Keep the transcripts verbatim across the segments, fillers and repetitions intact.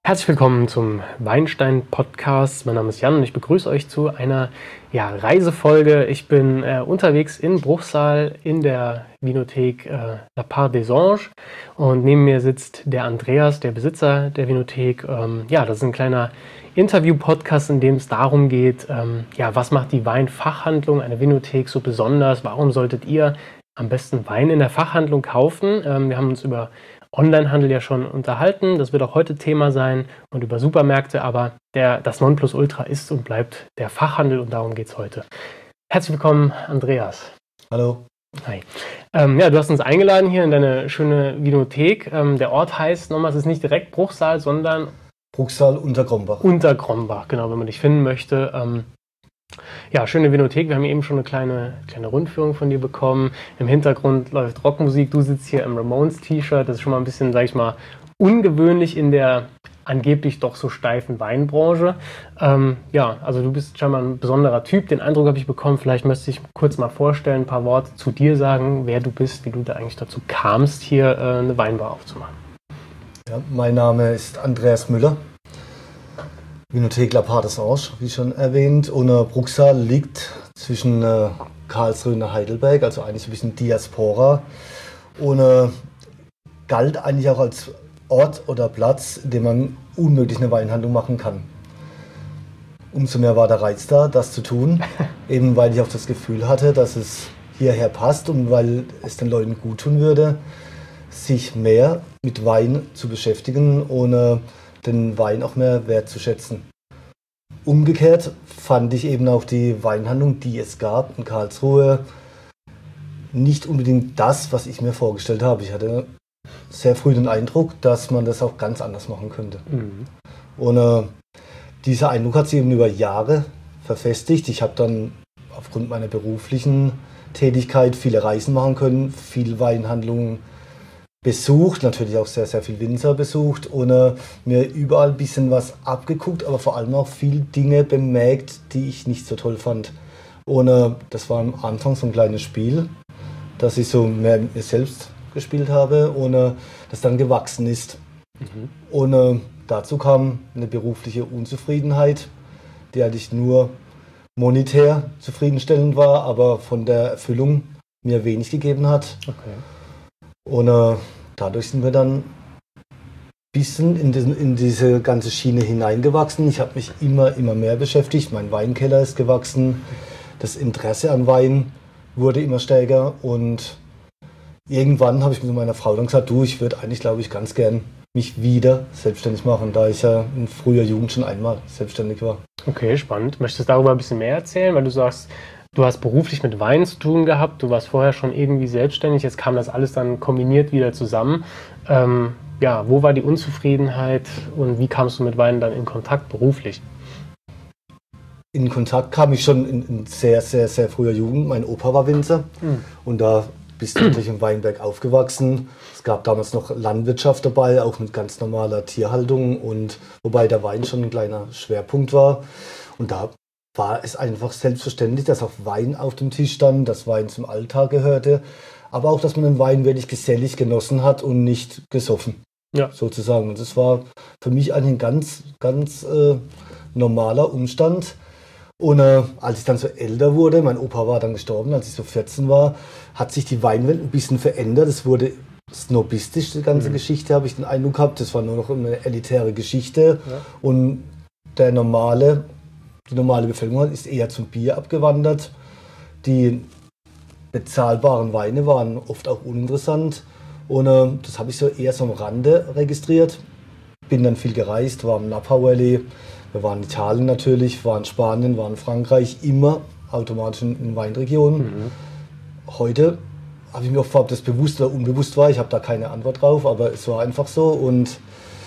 Herzlich willkommen zum Weinstein-Podcast. Mein Name ist Jan und ich begrüße euch zu einer ja, Reisefolge. Ich bin äh, unterwegs in Bruchsal in der Winothek äh, La Part des Anges und neben mir sitzt der Andreas, der Besitzer der Winothek. Ähm, ja, das ist ein kleiner Interview-Podcast, in dem es darum geht, ähm, ja, was macht die Weinfachhandlung, eine Winothek so besonders? Warum solltet ihr am besten Wein in der Fachhandlung kaufen? Ähm, wir haben uns über Onlinehandel ja schon unterhalten, das wird auch heute Thema sein und über Supermärkte, aber der, das Nonplusultra ist und bleibt der Fachhandel und darum geht es heute. Herzlich willkommen, Andreas. Hallo. Hi. Ähm, ja, du hast uns eingeladen hier in deine schöne Winothek. Ähm, der Ort heißt nochmal, es ist nicht direkt Bruchsal, sondern Bruchsal unter Krombach. Unter Krombach, genau, wenn man dich finden möchte. Ähm, Ja, schöne Winothek. Wir haben eben schon eine kleine, kleine Rundführung von dir bekommen. Im Hintergrund läuft Rockmusik. Du sitzt hier im Ramones-T-Shirt. Das ist schon mal ein bisschen, sag ich mal, ungewöhnlich in der angeblich doch so steifen Weinbranche. Ähm, ja, also du bist scheinbar ein besonderer Typ. Den Eindruck habe ich bekommen. Vielleicht möchte ich kurz mal vorstellen, ein paar Worte zu dir sagen, wer du bist, wie du da eigentlich dazu kamst, hier äh, eine Weinbar aufzumachen. Ja, mein Name ist Andreas Müller. Winothek La Part des Anges, wie schon erwähnt. Und äh, Bruchsal liegt zwischen äh, Karlsruhe und Heidelberg, also eigentlich so ein bisschen Diaspora. Und äh, galt eigentlich auch als Ort oder Platz, in dem man unmöglich eine Weinhandlung machen kann. Umso mehr war der Reiz da, das zu tun, eben weil ich auch das Gefühl hatte, dass es hierher passt und weil es den Leuten gut tun würde, sich mehr mit Wein zu beschäftigen und äh, den Wein auch mehr wertzuschätzen. Umgekehrt fand ich eben auch die Weinhandlung, die es gab in Karlsruhe, nicht unbedingt das, was ich mir vorgestellt habe. Ich hatte sehr früh den Eindruck, dass man das auch ganz anders machen könnte. Mhm. Und äh, dieser Eindruck hat sich eben über Jahre verfestigt. Ich habe dann aufgrund meiner beruflichen Tätigkeit viele Reisen machen können, viele Weinhandlungen besucht, natürlich auch sehr, sehr viel Winzer besucht und äh, mir überall ein bisschen was abgeguckt, aber vor allem auch viele Dinge bemerkt, die ich nicht so toll fand. Und äh, das war am Anfang so ein kleines Spiel, das ich so mehr mit mir selbst gespielt habe und äh, das dann gewachsen ist. Mhm. Und äh, dazu kam eine berufliche Unzufriedenheit, die eigentlich nur monetär zufriedenstellend war, aber von der Erfüllung mir wenig gegeben hat. Okay. Und äh, dadurch sind wir dann ein bisschen in, diesen, in diese ganze Schiene hineingewachsen. Ich habe mich immer, immer mehr beschäftigt. Mein Weinkeller ist gewachsen. Das Interesse an Wein wurde immer stärker. Und irgendwann habe ich mit meiner Frau dann gesagt, du, ich würde eigentlich, glaube ich, ganz gern mich wieder selbstständig machen, da ich ja in früher Jugend schon einmal selbstständig war. Okay, spannend. Möchtest du darüber ein bisschen mehr erzählen? Weil du sagst, du hast beruflich mit Wein zu tun gehabt, du warst vorher schon irgendwie selbstständig, jetzt kam das alles dann kombiniert wieder zusammen. Ähm, ja, wo war die Unzufriedenheit und wie kamst du mit Wein dann in Kontakt beruflich? In Kontakt kam ich schon in, in sehr, sehr, sehr früher Jugend. Mein Opa war Winzer mhm. und da bist du natürlich im Weinberg aufgewachsen. Es gab damals noch Landwirtschaft dabei, auch mit ganz normaler Tierhaltung und wobei der Wein schon ein kleiner Schwerpunkt war. Und da war es einfach selbstverständlich, dass auch Wein auf dem Tisch stand, dass Wein zum Alltag gehörte, aber auch, dass man den Wein wirklich gesellig genossen hat und nicht gesoffen, ja. sozusagen. Und das war für mich eigentlich ein ganz, ganz äh, normaler Umstand. Und äh, als ich dann so älter wurde, mein Opa war dann gestorben, als ich so vierzehn war, hat sich die Weinwelt ein bisschen verändert. Es wurde snobistisch, die ganze mhm. Geschichte, habe ich den Eindruck gehabt. Das war nur noch eine elitäre Geschichte. Ja. Und der normale Die normale Bevölkerung ist eher zum Bier abgewandert. Die bezahlbaren Weine waren oft auch uninteressant. Und äh, das habe ich so eher so am Rande registriert. Bin dann viel gereist, war im Napa Valley, wir waren in Italien natürlich, waren in Spanien, waren in Frankreich, immer automatisch in, in Weinregionen. Mhm. Heute habe ich mir oft gefragt, ob das bewusst oder unbewusst war. Ich habe da keine Antwort drauf, aber es war einfach so. Und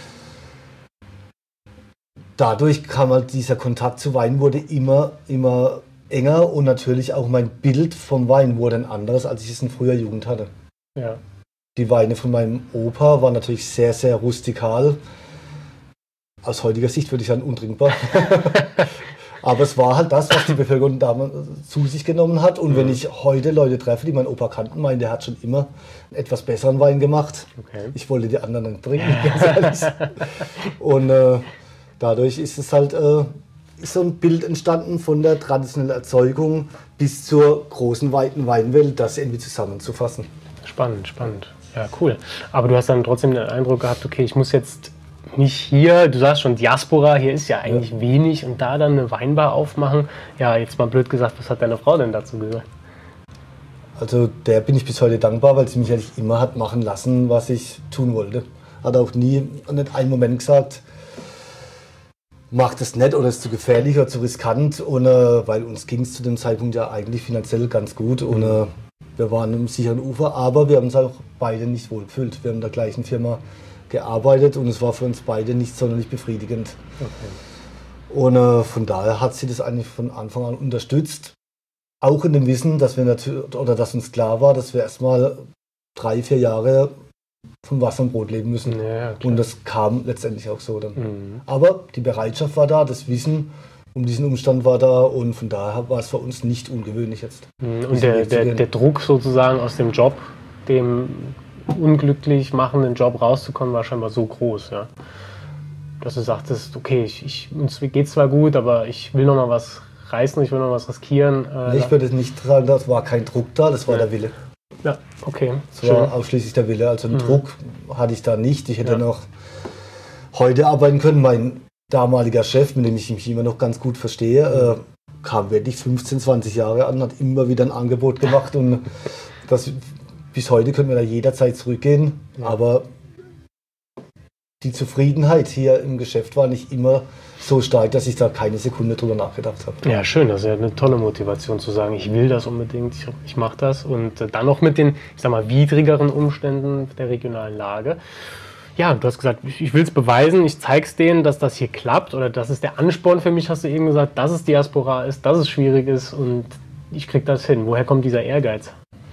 dadurch kam halt dieser Kontakt zu Wein wurde immer, immer enger und natürlich auch mein Bild vom Wein wurde ein anderes, als ich es in früher Jugend hatte. Ja. Die Weine von meinem Opa waren natürlich sehr, sehr rustikal. Aus heutiger Sicht würde ich sagen untrinkbar. Aber es war halt das, was die Bevölkerung damals zu sich genommen hat. Und mhm. wenn ich heute Leute treffe, die meinen Opa kannten, meinen, der hat schon immer einen etwas besseren Wein gemacht. Okay. Ich wollte die anderen nicht trinken, ganz ehrlich. Und äh, dadurch ist es halt äh, ist so ein Bild entstanden von der traditionellen Erzeugung bis zur großen, weiten Weinwelt, das irgendwie zusammenzufassen. Spannend, spannend. Ja, cool. Aber du hast dann trotzdem den Eindruck gehabt, okay, ich muss jetzt nicht hier, du sagst schon Diaspora, hier ist ja eigentlich ja. wenig und da dann eine Weinbar aufmachen. Ja, jetzt mal blöd gesagt, was hat deine Frau denn dazu gesagt? Also der bin ich bis heute dankbar, weil sie mich eigentlich immer hat machen lassen, was ich tun wollte. Hat auch nie, nicht einen Moment gesagt, mach das nicht oder ist zu gefährlich oder zu riskant. Und, äh, weil uns ging es zu dem Zeitpunkt ja eigentlich finanziell ganz gut. Und äh, wir waren im sicheren Ufer, aber wir haben uns auch beide nicht wohlgefühlt. Wir haben in der gleichen Firma gearbeitet und es war für uns beide nicht sonderlich befriedigend. Okay. Und äh, von daher hat sie das eigentlich von Anfang an unterstützt. Auch in dem Wissen, dass wir natürlich, oder dass uns klar war, dass wir erstmal drei, vier Jahre von Wasser und Brot leben müssen. Ja, und das kam letztendlich auch so dann. Mhm. Aber die Bereitschaft war da, das Wissen um diesen Umstand war da und von daher war es für uns nicht ungewöhnlich jetzt. Mhm. Und der, der, der Druck sozusagen aus dem Job, dem unglücklich machenden Job rauszukommen, war scheinbar so groß, ja. Dass du sagtest, okay, ich, ich, uns geht zwar gut, aber ich will noch mal was reißen, ich will noch was riskieren. Äh, nee, ich würde nicht sagen, das war kein Druck da, das war ja. der Wille. Ja, okay. Es war ausschließlich der Wille. Also einen mhm. Druck hatte ich da nicht. Ich hätte ja. noch heute arbeiten können. Mein damaliger Chef, mit dem ich mich immer noch ganz gut verstehe, mhm. äh, kam wirklich fünfzehn, zwanzig Jahre an, hat immer wieder ein Angebot gemacht. Und das, bis heute können wir da jederzeit zurückgehen. Ja. Aber die Zufriedenheit hier im Geschäft war nicht immer so stark, dass ich da keine Sekunde drüber nachgedacht habe. Ja, schön. Das ist ja eine tolle Motivation zu sagen, ich will das unbedingt, ich, ich mache das. Und dann noch mit den, ich sag mal, widrigeren Umständen der regionalen Lage. Ja, du hast gesagt, ich will es beweisen, ich zeige es denen, dass das hier klappt oder das ist der Ansporn für mich, hast du eben gesagt, dass es Diaspora ist, dass es schwierig ist und ich kriege das hin. Woher kommt dieser Ehrgeiz?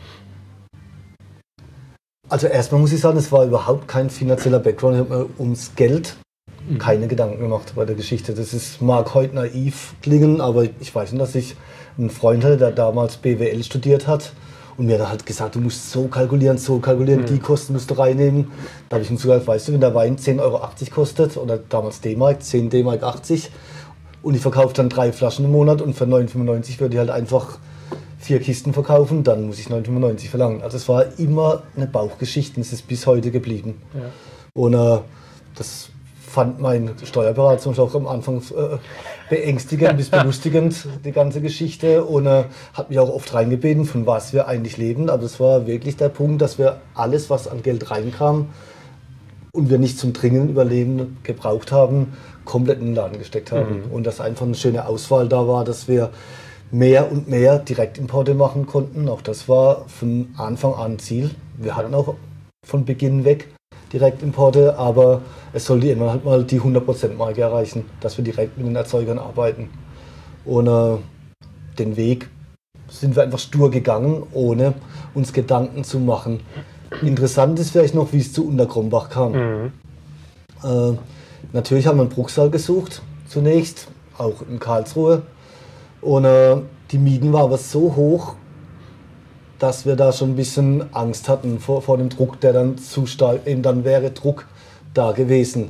Also erstmal muss ich sagen, es war überhaupt kein finanzieller Background. Ich habe mir ums Geld mhm. keine Gedanken gemacht bei der Geschichte. Das ist, mag heute naiv klingen, aber ich weiß nicht, dass ich einen Freund hatte, der damals B W L studiert hat und mir dann halt gesagt, du musst so kalkulieren, so kalkulieren, mhm. die Kosten musst du reinnehmen. Da habe ich ihm gesagt, weißt du, wenn der Wein zehn Euro achtzig kostet oder damals D-Mark, zehn D-Mark achtzig und ich verkaufe dann drei Flaschen im Monat und für neun Euro fünfundneunzig würde ich halt einfach vier Kisten verkaufen, dann muss ich neun Euro fünfundneunzig verlangen. Also es war immer eine Bauchgeschichte und es ist bis heute geblieben. Ja. Und äh, das fand mein Steuerberater zum Beispiel auch am Anfang äh, beängstigend bis belustigend, die ganze Geschichte. Und äh, hat mich auch oft reingebeten, von was wir eigentlich leben. Aber es war wirklich der Punkt, dass wir alles, was an Geld reinkam und wir nicht zum dringenden Überleben gebraucht haben, komplett in den Laden gesteckt haben. Mhm. Und dass einfach eine schöne Auswahl da war, dass wir mehr und mehr Direktimporte machen konnten. Auch das war von Anfang an Ziel. Wir hatten auch von Beginn weg Direktimporte, aber es sollte irgendwann halt mal die hundert Prozent Marke erreichen, dass wir direkt mit den Erzeugern arbeiten. Und äh, den Weg sind wir einfach stur gegangen, ohne uns Gedanken zu machen. Interessant ist vielleicht noch, wie es zu Unterkrombach kam. Mhm. Äh, natürlich haben wir einen Bruchsal gesucht, zunächst, auch in Karlsruhe. Und äh, die Mieten waren aber so hoch, dass wir da schon ein bisschen Angst hatten vor, vor dem Druck, der dann zu stark, eben dann wäre Druck da gewesen.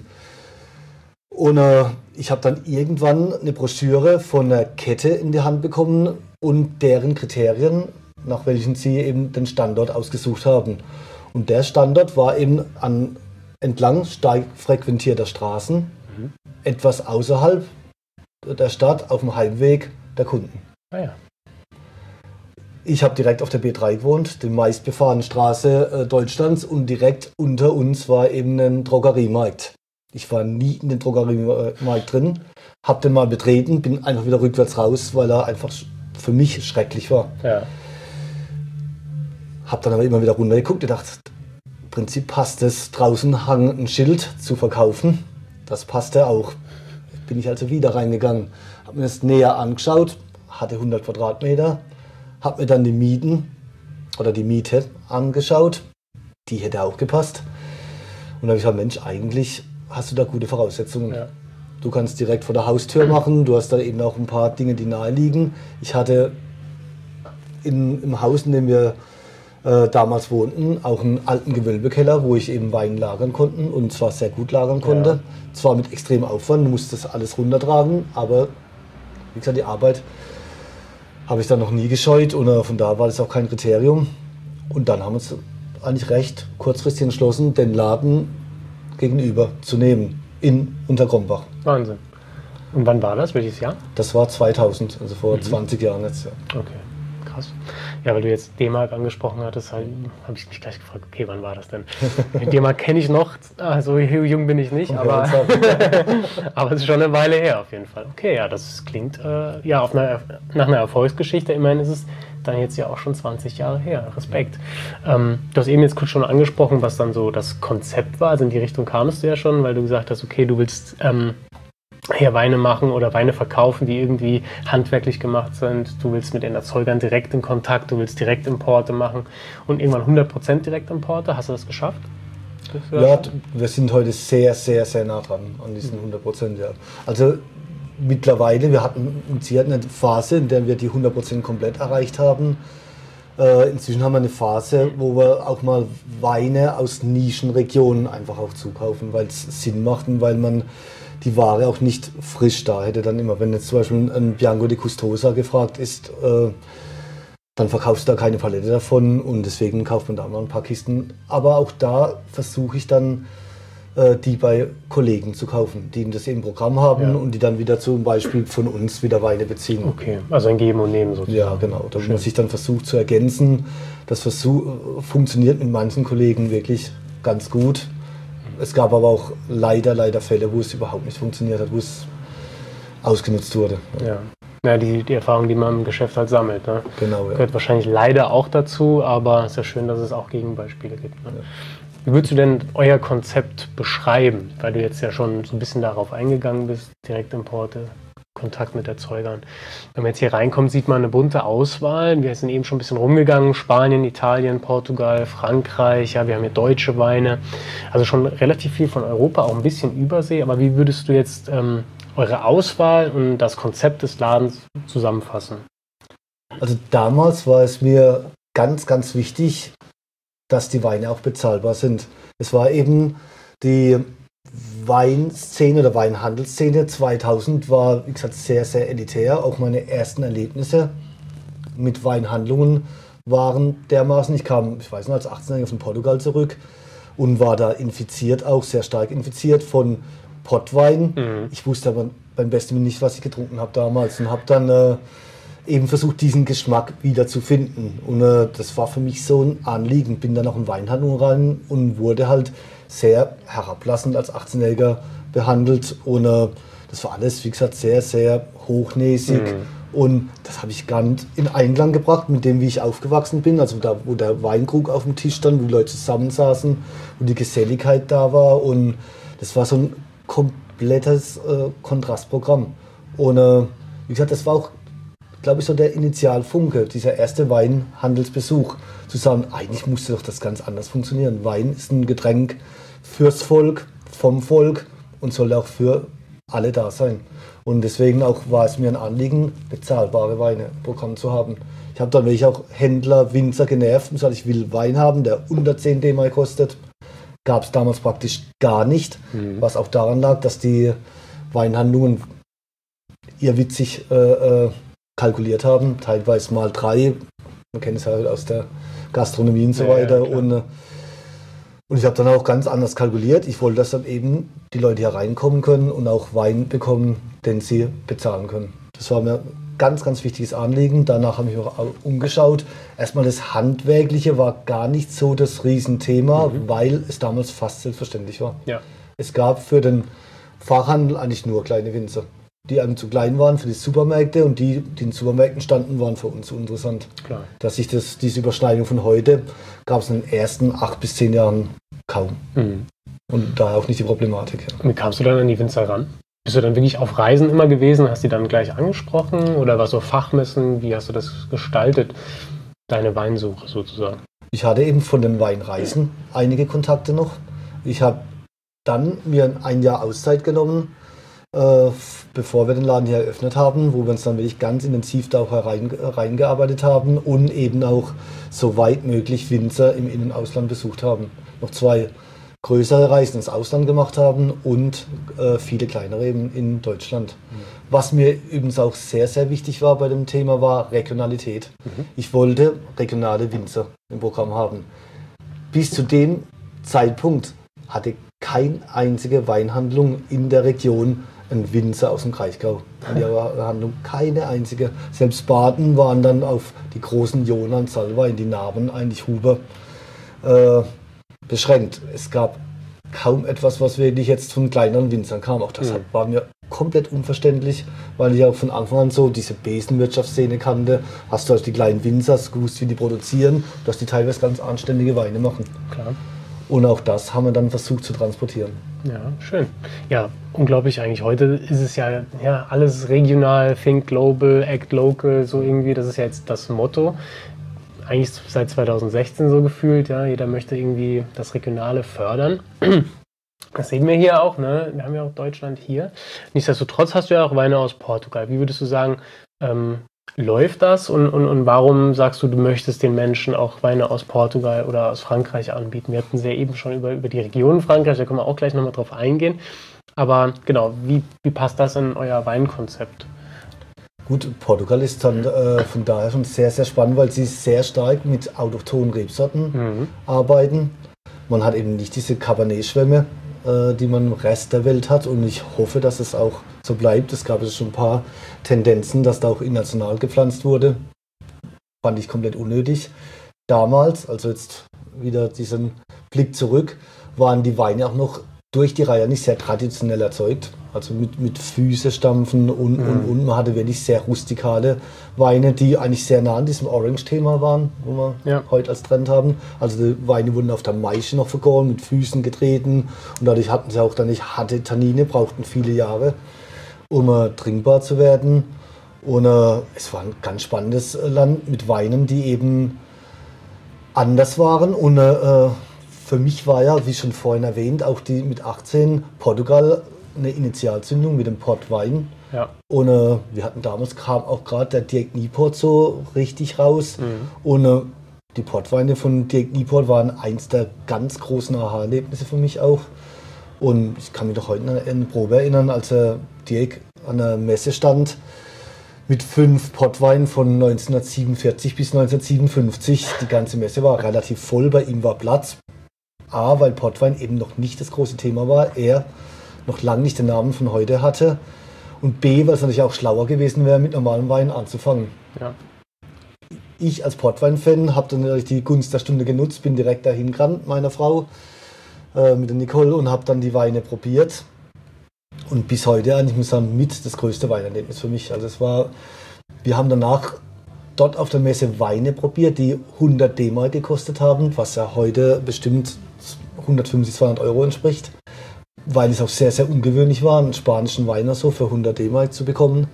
Und äh, ich habe dann irgendwann eine Broschüre von einer Kette in die Hand bekommen und deren Kriterien, nach welchen sie eben den Standort ausgesucht haben. Und der Standort war eben an, entlang stark frequentierter Straßen, mhm. etwas außerhalb der Stadt, auf dem Heimweg der Kunden. Ah ja. Ich habe direkt auf der B drei gewohnt, der meistbefahrenen Straße äh, Deutschlands, und direkt unter uns war eben ein Drogeriemarkt. Ich war nie in den Drogeriemarkt drin, habe den mal betreten, bin einfach wieder rückwärts raus, weil er einfach für mich schrecklich war. Ja. Habe dann aber immer wieder runtergeguckt und gedacht, im Prinzip passt es, draußen hang ein Schild zu verkaufen, das passte auch. Bin ich also wieder reingegangen, habe mir das näher angeschaut, hatte hundert Quadratmeter, habe mir dann die Mieten oder die Miete angeschaut, die hätte auch gepasst. Und da habe ich gesagt, Mensch, eigentlich hast du da gute Voraussetzungen. Ja. Du kannst direkt vor der Haustür machen. Du hast da eben auch ein paar Dinge, die nahe liegen. Ich hatte in, im Haus, in dem wir äh, damals wohnten, auch einen alten Gewölbekeller, wo ich eben Wein lagern konnte und zwar sehr gut lagern konnte. Ja. Zwar mit extremem Aufwand, du musst das alles runtertragen, aber wie gesagt, die Arbeit habe ich dann noch nie gescheut und äh, von da war das auch kein Kriterium. Und dann haben wir uns eigentlich recht kurzfristig entschlossen, den Laden gegenüber zu nehmen in Unterkrombach. Wahnsinn. Und wann war das? Welches Jahr? Das war zweitausend, also vor mhm. zwanzig Jahren jetzt. Ja. Okay, krass. Ja, weil du jetzt D-Mark angesprochen hattest, halt, habe ich mich gleich gefragt, okay, wann war das denn? D-Mark kenne ich noch, also jung bin ich nicht, okay, aber, aber es ist schon eine Weile her auf jeden Fall. Okay, ja, das klingt äh, ja auf einer, nach einer Erfolgsgeschichte. Immerhin ist es dann jetzt ja auch schon zwanzig Jahre her. Respekt. Ähm, du hast eben jetzt kurz schon angesprochen, was dann so das Konzept war. Also in die Richtung kamst du ja schon, weil du gesagt hast, okay, du willst ähm, hier Weine machen oder Weine verkaufen, die irgendwie handwerklich gemacht sind. Du willst mit den Erzeugern direkt in Kontakt, du willst Direktimporte machen und irgendwann hundert Prozent Direktimporte. Hast du das geschafft? Ja, wir sind heute sehr, sehr, sehr nah dran an diesen hundert Prozent. Ja. Also mittlerweile, wir hatten eine Phase, in der wir die hundert Prozent komplett erreicht haben. Äh, inzwischen haben wir eine Phase, wo wir auch mal Weine aus Nischenregionen einfach auch zukaufen, weil es Sinn macht und weil man die Ware auch nicht frisch da hätte. Dann immer, wenn jetzt zum Beispiel ein Bianco di Custosa gefragt ist, äh, dann verkaufst du da keine Palette davon und deswegen kauft man da mal ein paar Kisten. Aber auch da versuche ich dann, äh, die bei Kollegen zu kaufen, die das im Programm haben ja. und die dann wieder zum Beispiel von uns wieder Weine beziehen. Okay, also ein Geben und Nehmen sozusagen. Ja, genau. Da muss ich dann versuchen zu ergänzen. Das versuch, funktioniert mit manchen Kollegen wirklich ganz gut. Es gab aber auch leider, leider Fälle, wo es überhaupt nicht funktioniert hat, wo es ausgenutzt wurde. Ja, ja die, die Erfahrung, die man im Geschäft halt sammelt. Ne? Genau, ja. Gehört wahrscheinlich leider auch dazu, aber es ist ja schön, dass es auch Gegenbeispiele gibt. Ne? Ja. Wie würdest du denn euer Konzept beschreiben? Weil du jetzt ja schon so ein bisschen darauf eingegangen bist, Direktimporte, Kontakt mit Erzeugern. Wenn man jetzt hier reinkommt, sieht man eine bunte Auswahl. Wir sind eben schon ein bisschen rumgegangen. Spanien, Italien, Portugal, Frankreich. Ja, wir haben hier deutsche Weine. Also schon relativ viel von Europa, auch ein bisschen Übersee. Aber wie würdest du jetzt ähm, eure Auswahl und das Konzept des Ladens zusammenfassen? Also damals war es mir ganz, ganz wichtig, dass die Weine auch bezahlbar sind. Es war eben die Weinszene oder Weinhandelsszene zweitausend war, wie gesagt, sehr, sehr elitär. Auch meine ersten Erlebnisse mit Weinhandlungen waren dermaßen. Ich kam, ich weiß nicht, als achtzehnjähriger von Portugal zurück und war da infiziert, auch sehr stark infiziert von Pottwein. Mhm. Ich wusste aber beim besten Willen nicht, was ich getrunken habe damals und habe dann äh, eben versucht, diesen Geschmack wieder zu finden. Und äh, das war für mich so ein Anliegen. Bin dann auch in Weinhandlungen rein und wurde halt sehr herablassend als achtzehnjähriger behandelt. Und äh, das war alles, wie gesagt, sehr, sehr hochnäsig. Mhm. Und das habe ich gar nicht in Einklang gebracht mit dem, wie ich aufgewachsen bin. Also da, wo der Weinkrug auf dem Tisch stand, wo die Leute zusammensaßen, wo die Geselligkeit da war. Und das war so ein komplettes äh, Kontrastprogramm. Und äh, wie gesagt, das war auch, glaube ich, so der Initialfunke, dieser erste Weinhandelsbesuch. Zu sagen, eigentlich musste doch das ganz anders funktionieren. Wein ist ein Getränk fürs Volk, vom Volk und soll auch für alle da sein. Und deswegen auch war es mir ein Anliegen, bezahlbare Weine im Programm zu haben. Ich habe dann wirklich auch Händler, Winzer genervt und gesagt, ich will Wein haben, der unter zehn D-Mark kostet. Gab es damals praktisch gar nicht, mhm. was auch daran lag, dass die Weinhandlungen irrwitzig äh, äh, kalkuliert haben, teilweise mal drei. Man kennt es ja halt aus der Gastronomie und so ja, weiter. Ja, und, und ich habe dann auch ganz anders kalkuliert. Ich wollte, dass dann eben die Leute hier reinkommen können und auch Wein bekommen, den sie bezahlen können. Das war mir ein ganz, ganz wichtiges Anliegen. Danach habe ich mich auch umgeschaut. Erstmal das Handwerkliche war gar nicht so das Riesenthema, mhm. weil es damals fast selbstverständlich war. Ja. Es gab für den Fachhandel eigentlich nur kleine Winzer, die einem zu klein waren für die Supermärkte und die, die in den Supermärkten standen, waren für uns interessant. Klar. Dass sich das, diese Überschneidung von heute gab es in den ersten acht bis zehn Jahren kaum. Mhm. Und daher auch nicht die Problematik. Ja. Wie kamst du dann an die Winzer ran? Bist du dann wirklich auf Reisen immer gewesen? Hast du die dann gleich angesprochen? Oder warst du auf Fachmessen? Wie hast du das gestaltet, deine Weinsuche sozusagen? Ich hatte eben von den Weinreisen einige Kontakte noch. Ich habe dann mir ein Jahr Auszeit genommen. äh, bevor wir den Laden hier eröffnet haben, wo wir uns dann wirklich ganz intensiv da auch herein, reingearbeitet haben und eben auch so weit möglich Winzer im In- und Ausland besucht haben. Noch zwei größere Reisen ins Ausland gemacht haben und äh, viele kleinere eben in Deutschland. Mhm. Was mir übrigens auch sehr, sehr wichtig war bei dem Thema, war Regionalität. Mhm. Ich wollte regionale Winzer im Programm haben. Bis zu dem Zeitpunkt hatte keine einzige Weinhandlung in der Region einen Winzer aus dem Kraichgau. In ihrer Handlung keine einzige. Selbst Baden waren dann auf die großen Jonan, Salwein, die Narben, eigentlich Huber, äh, beschränkt. Es gab kaum etwas, was wirklich jetzt von kleineren Winzern kam. Auch das mhm. war mir komplett unverständlich, weil ich auch von Anfang an so diese Besenwirtschaftsszene kannte. Hast du also die kleinen Winzer, hast gewusst, wie die produzieren, dass die teilweise ganz anständige Weine machen. Klar. Und auch das haben wir dann versucht zu transportieren. Ja, schön. Ja, unglaublich eigentlich. Heute ist es ja, ja alles regional, think global, act local, so irgendwie. Das ist ja jetzt das Motto. Eigentlich seit zweitausendsechzehn so gefühlt, ja, jeder möchte irgendwie das Regionale fördern. Das sehen wir hier auch, ne? Wir haben ja auch Deutschland hier. Nichtsdestotrotz hast du ja auch Weine aus Portugal. Wie würdest du sagen, ähm, läuft das und, und, und warum sagst du, du möchtest den Menschen auch Weine aus Portugal oder aus Frankreich anbieten? Wir hatten es ja eben schon über, über die Region Frankreich, da können wir auch gleich nochmal drauf eingehen. Aber genau, wie, wie passt das in euer Weinkonzept? Gut, Portugal ist dann äh, von daher schon sehr, sehr spannend, weil sie sehr stark mit autochthonen Rebsorten mhm. arbeiten. Man hat eben nicht diese Cabernet-Schwämme, äh, die man im Rest der Welt hat, und ich hoffe, dass es auch so bleibt. Es gab jetzt schon ein paar Tendenzen, dass da auch international gepflanzt wurde. Fand ich komplett unnötig. Damals, also jetzt wieder diesen Blick zurück, waren die Weine auch noch durch die Reihe nicht sehr traditionell erzeugt. Also mit, mit Füße stampfen und, mhm. und, und. Man hatte wirklich sehr rustikale Weine, die eigentlich sehr nah an diesem Orange-Thema waren, wo wir ja. heute als Trend haben. Also die Weine wurden auf der Maische noch vergoren, mit Füßen getreten. Und dadurch hatten sie auch dann nicht harte Tannine, brauchten viele Jahre, um uh, trinkbar zu werden. Und uh, es war ein ganz spannendes Land mit Weinen, die eben anders waren. Und uh, für mich war ja, wie schon vorhin erwähnt, auch die mit achtzehn Portugal eine Initialzündung mit dem Portwein. Ja. Und äh, wir hatten damals, kam auch gerade der Dirk Nieport so richtig raus. Mhm. Und äh, die Portweine von Dirk Nieport waren eins der ganz großen Aha-Erlebnisse für mich auch. Und ich kann mich doch heute an eine Probe erinnern, als äh, Dirk an der Messe stand mit fünf Portweinen von neunzehnhundertsiebenundvierzig bis neunzehnhundertsiebenundfünfzig. Die ganze Messe war relativ voll, bei ihm war Platz. A, weil Portwein eben noch nicht das große Thema war, er noch lange nicht den Namen von heute hatte, und B, weil es natürlich auch schlauer gewesen wäre, mit normalem Wein anzufangen. Ja. Ich als Portwein-Fan habe dann natürlich die Gunst der Stunde genutzt, bin direkt dahin gerannt, meiner Frau, äh, mit der Nicole, und habe dann die Weine probiert. Und bis heute eigentlich, muss ich sagen, mit das größte Weinerlebnis für mich. Also es war, wir haben danach dort auf der Messe Weine probiert, die hundert D-Mark gekostet haben, was ja heute bestimmt hundertfünfzig, zweihundert Euro entspricht, weil es auch sehr, sehr ungewöhnlich war, einen spanischen Wein so für hundert D-Mark zu bekommen.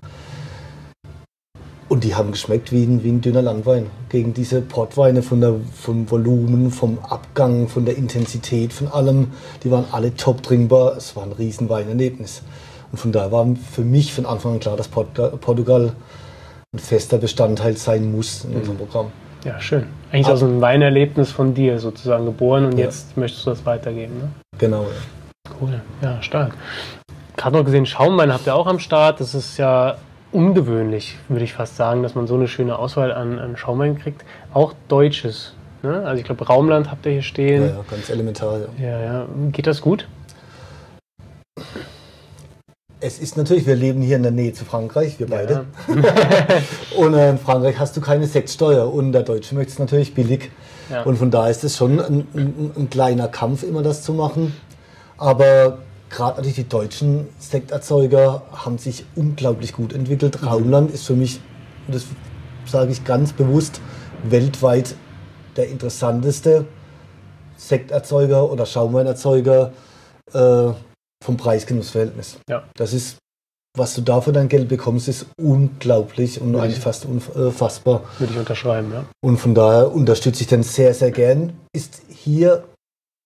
Und die haben geschmeckt wie ein, wie ein dünner Landwein. Gegen diese Portweine von der, vom Volumen, vom Abgang, von der Intensität, von allem, die waren alle top trinkbar. Es war ein riesen Weinerlebnis. Und von daher war für mich von Anfang an klar, dass Portugal ein fester Bestandteil sein muss in unserem Programm. Ja, schön. Eigentlich Ab- aus einem Weinerlebnis von dir sozusagen geboren, und ja. jetzt möchtest du das weitergeben, ne? Genau, ja. Cool, ja, stark. Gerade noch gesehen, Schaumwein habt ihr auch am Start. Das ist ja ungewöhnlich, würde ich fast sagen, dass man so eine schöne Auswahl an, an Schaumwein kriegt. Auch Deutsches, ne? Also ich glaube, Raumland habt ihr hier stehen. Ja, ja, ganz elementar, ja. Ja, ja. Geht das gut? Es ist natürlich, wir leben hier in der Nähe zu Frankreich, wir beide. Ja. Und äh, in Frankreich hast du keine Sektsteuer, und der Deutsche möchte es natürlich billig. Ja. Und von daher ist es schon ein, ein, ein kleiner Kampf, immer das zu machen. Aber gerade natürlich die deutschen Sekterzeuger haben sich unglaublich gut entwickelt. Mhm. Raumland ist für mich, das sage ich ganz bewusst, weltweit der interessanteste Sekterzeuger oder Schaumweinerzeuger äh, vom Preis-Genuss-Verhältnis. Ja. Das ist, was du da für dein Geld bekommst, ist unglaublich und Würde eigentlich ich, fast unfassbar. Würde ich unterschreiben, ja. Und von daher unterstütze ich den sehr, sehr gern. Ist hier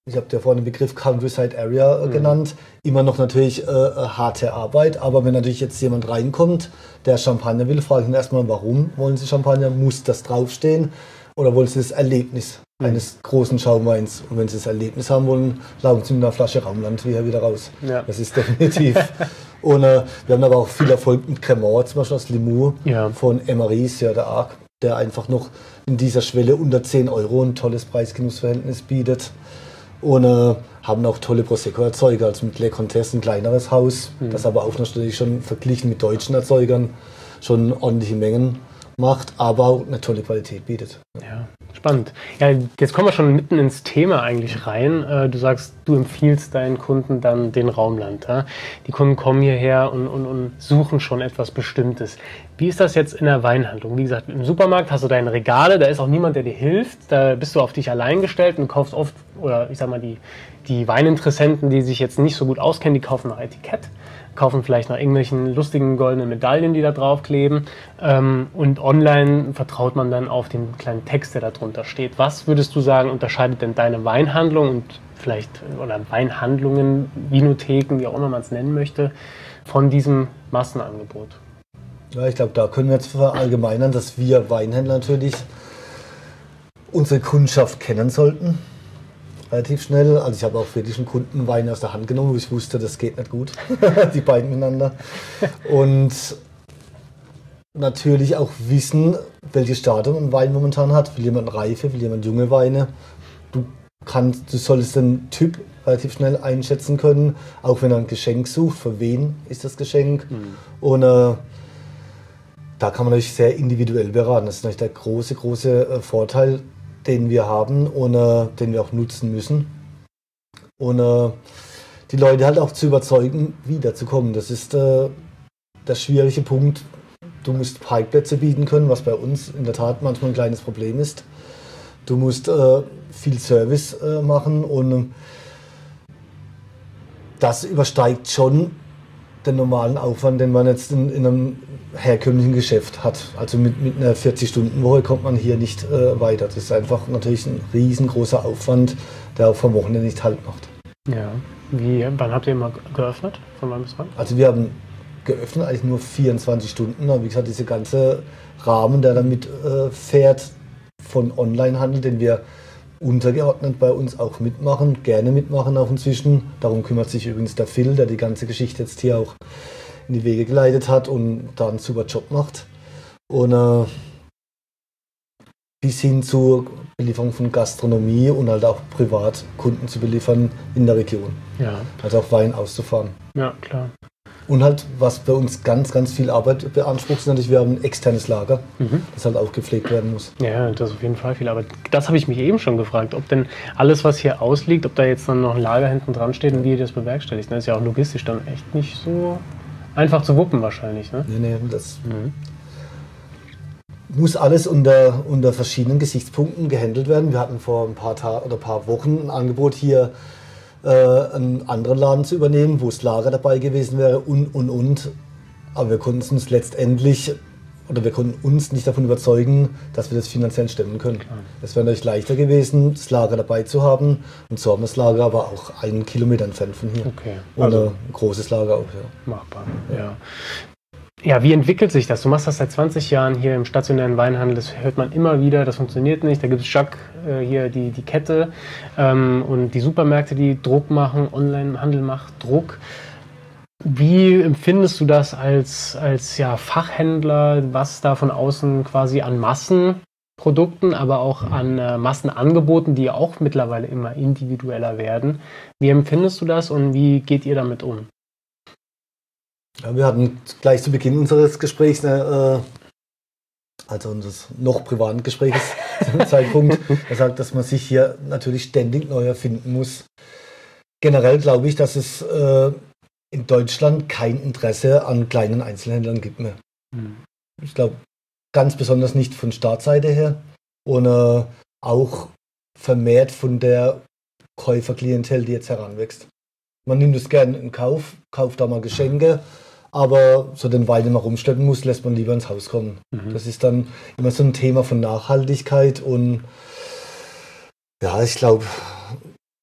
ich habe ja vorhin den Begriff Countryside Area äh, Mhm. genannt, immer noch natürlich äh, äh, harte Arbeit, aber wenn natürlich jetzt jemand reinkommt, der Champagner will, frage ich ihn erstmal, warum wollen Sie Champagner? Muss das draufstehen? Oder wollen Sie das Erlebnis Mhm. eines großen Schaumweins? Und wenn Sie das Erlebnis haben wollen, laufen Sie mit einer Flasche Raumland wieder raus. Ja. Das ist definitiv. Und äh, wir haben aber auch viel Erfolg mit Cremant, zum Beispiel aus Limoux, Ja. von Emery, ja, der Arc, der einfach noch in dieser Schwelle unter zehn Euro ein tolles Preis-Genuss-Verhältnis bietet. Und äh, haben auch tolle Prosecco-Erzeuger, also mit Le Comtesse ein kleineres Haus, Mhm. das aber auch natürlich schon verglichen mit deutschen Erzeugern schon ordentliche Mengen macht, aber auch eine tolle Qualität bietet. Ja, spannend. Ja, jetzt kommen wir schon mitten ins Thema eigentlich rein. Äh, Du sagst, du empfiehlst deinen Kunden dann den Raumland. Ja? Die Kunden kommen hierher und, und, und suchen schon etwas Bestimmtes. Wie ist das jetzt in der Weinhandlung? Wie gesagt, im Supermarkt hast du deine Regale, da ist auch niemand, der dir hilft. Da bist du auf dich allein gestellt und du kaufst oft, oder ich sag mal, die, die Weininteressenten, die sich jetzt nicht so gut auskennen, die kaufen nach Etikett, kaufen vielleicht nach irgendwelchen lustigen goldenen Medaillen, die da draufkleben. Ähm, und online vertraut man dann auf den kleinen Text, der da drunter steht. Was würdest du sagen, unterscheidet denn deine Weinhandlung und vielleicht, oder Weinhandlungen, Vinotheken, wie auch immer man es nennen möchte, von diesem Massenangebot? Ja, ich glaube, da können wir jetzt verallgemeinern, dass wir Weinhändler natürlich unsere Kundschaft kennen sollten. Relativ schnell. Also ich habe auch wirklich einen Kunden Wein aus der Hand genommen, wo ich wusste, das geht nicht gut. Die beiden miteinander. Und natürlich auch wissen, welche Stadium ein Wein momentan hat. Will jemand reife, will jemand junge Weine. Du, kannst, du solltest den Typ relativ schnell einschätzen können, auch wenn er ein Geschenk sucht. Für wen ist das Geschenk? Mhm. Und äh, da kann man natürlich sehr individuell beraten. Das ist natürlich der große, große äh, Vorteil, den wir haben und äh, den wir auch nutzen müssen. Und äh, die Leute halt auch zu überzeugen, wiederzukommen. Das ist äh, der schwierige Punkt. Du musst Parkplätze bieten können, was bei uns in der Tat manchmal ein kleines Problem ist. Du musst äh, viel Service äh, machen und äh, das übersteigt schon den normalen Aufwand, den man jetzt in, in einem herkömmlichen Geschäft hat. Also mit, mit einer vierzig-Stunden-Woche kommt man hier nicht äh, weiter. Das ist einfach natürlich ein riesengroßer Aufwand, der auch vom Wochenende nicht halt macht. Ja. Wie, wann habt ihr immer geöffnet? Von wann bis wann? Also wir haben geöffnet, eigentlich nur vierundzwanzig Stunden. Aber wie gesagt, dieser ganze Rahmen, der damit äh, fährt von Onlinehandel, den wir untergeordnet bei uns auch mitmachen, gerne mitmachen auch inzwischen. Darum kümmert sich übrigens der Phil, der die ganze Geschichte jetzt hier auch in die Wege geleitet hat und da einen super Job macht. Und äh, bis hin zur Belieferung von Gastronomie und halt auch Privatkunden zu beliefern in der Region. Ja, Also auch Wein auszufahren. ja, klar. Und halt, was bei uns ganz, ganz viel Arbeit beansprucht, ist natürlich, wir haben ein externes Lager, Mhm. das halt auch gepflegt werden muss. Ja, das ist auf jeden Fall viel. Aber das habe ich mich eben schon gefragt, ob denn alles, was hier ausliegt, ob da jetzt dann noch ein Lager hinten dran steht und wie ihr das bewerkstelligt. Das ist ja auch logistisch dann echt nicht so einfach zu wuppen wahrscheinlich. Ne? Nee, nee, das Mhm. muss alles unter, unter verschiedenen Gesichtspunkten gehandelt werden. Wir hatten vor ein paar Tagen oder ein paar Wochen ein Angebot hier, äh, einen anderen Laden zu übernehmen, wo das Lager dabei gewesen wäre und, und, und. Aber wir konnten uns letztendlich, oder wir konnten uns nicht davon überzeugen, dass wir das finanziell stemmen können. Es wäre natürlich leichter gewesen, das Lager dabei zu haben. Und so haben wir das Lager aber auch einen Kilometer entfernt von hier. Okay, Und also ein großes Lager auch, ja. machbar. Ja. Ja, wie entwickelt sich das? Du machst das seit zwanzig Jahren hier im stationären Weinhandel. Das hört man immer wieder, das funktioniert nicht. Da gibt es Jacques, äh, hier die, die Kette ähm, und die Supermärkte, die Druck machen, Onlinehandel macht Druck. Wie empfindest du das als, als ja, Fachhändler, was da von außen quasi an Massenprodukten, aber auch an äh, Massenangeboten, die auch mittlerweile immer individueller werden? Wie empfindest du das und wie geht ihr damit um? Ja, wir hatten gleich zu Beginn unseres Gesprächs, ne, äh, also unseres noch privaten Gesprächs zum Zeitpunkt, gesagt, dass man sich hier natürlich ständig neu erfinden muss. Generell glaube ich, dass es äh, in Deutschland kein Interesse an kleinen Einzelhändlern gibt mehr. Hm. Ich glaube, ganz besonders nicht von Startseite her und äh, auch vermehrt von der Käuferklientel, die jetzt heranwächst. Man nimmt es gerne in Kauf, kauft da mal Geschenke, aber so den Wein, den man rumschleppen muss, lässt man lieber ins Haus kommen. Mhm. Das ist dann immer so ein Thema von Nachhaltigkeit und ja, ich glaube,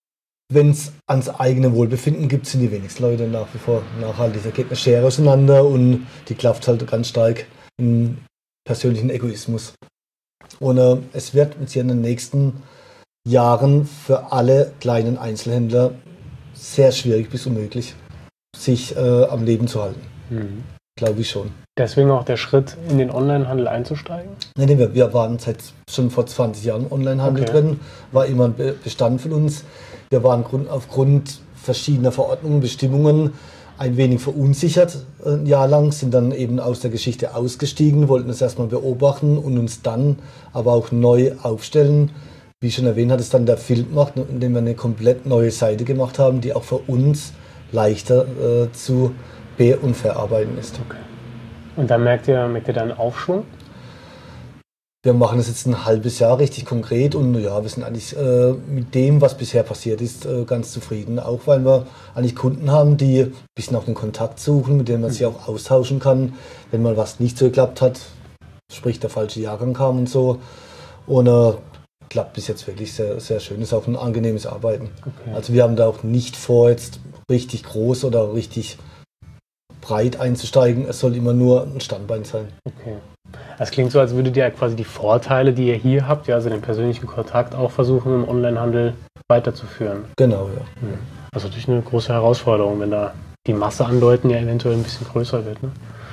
wenn es ans eigene Wohlbefinden gibt, sind die wenigsten Leute nach wie vor nachhaltig. Da geht eine Schere auseinander und die klafft halt ganz stark in persönlichen Egoismus. Und äh, es wird jetzt hier in den nächsten Jahren für alle kleinen Einzelhändler sehr schwierig bis unmöglich, sich äh, am Leben zu halten. Mhm. Glaube ich schon. Deswegen auch der Schritt, in den Onlinehandel einzusteigen? Nee, nee, wir, wir waren seit schon vor zwanzig Jahren im Onlinehandel okay. drin, war immer ein Bestand von uns. Wir waren aufgrund verschiedener Verordnungen, Bestimmungen ein wenig verunsichert ein Jahr lang, sind dann eben aus der Geschichte ausgestiegen, wollten es erstmal beobachten und uns dann aber auch neu aufstellen. Wie schon erwähnt, hat es dann der Philipp gemacht, indem wir eine komplett neue Seite gemacht haben, die auch für uns leichter äh, zu be- und verarbeiten ist. Okay. Und dann merkt ihr, merkt ihr dann Aufschwung? Wir machen das jetzt ein halbes Jahr richtig konkret und ja, wir sind eigentlich äh, mit dem, was bisher passiert ist, äh, ganz zufrieden. Auch weil wir eigentlich Kunden haben, die ein bisschen auch den Kontakt suchen, mit denen man sich auch austauschen kann, wenn mal was nicht so geklappt hat, sprich der falsche Jahrgang kam und so. Und äh, klappt bis jetzt wirklich sehr, sehr schön. Ist auch ein angenehmes Arbeiten. Okay. Also wir haben da auch nicht vor, jetzt richtig groß oder richtig breit einzusteigen. Es soll immer nur ein Standbein sein. Okay. Das klingt so, als würdet ihr quasi die Vorteile, die ihr hier habt, ja, also den persönlichen Kontakt, auch versuchen, im Onlinehandel weiterzuführen. Genau, ja. Das ist natürlich eine große Herausforderung, wenn da die Masse an Leuten ja eventuell ein bisschen größer wird. Ne?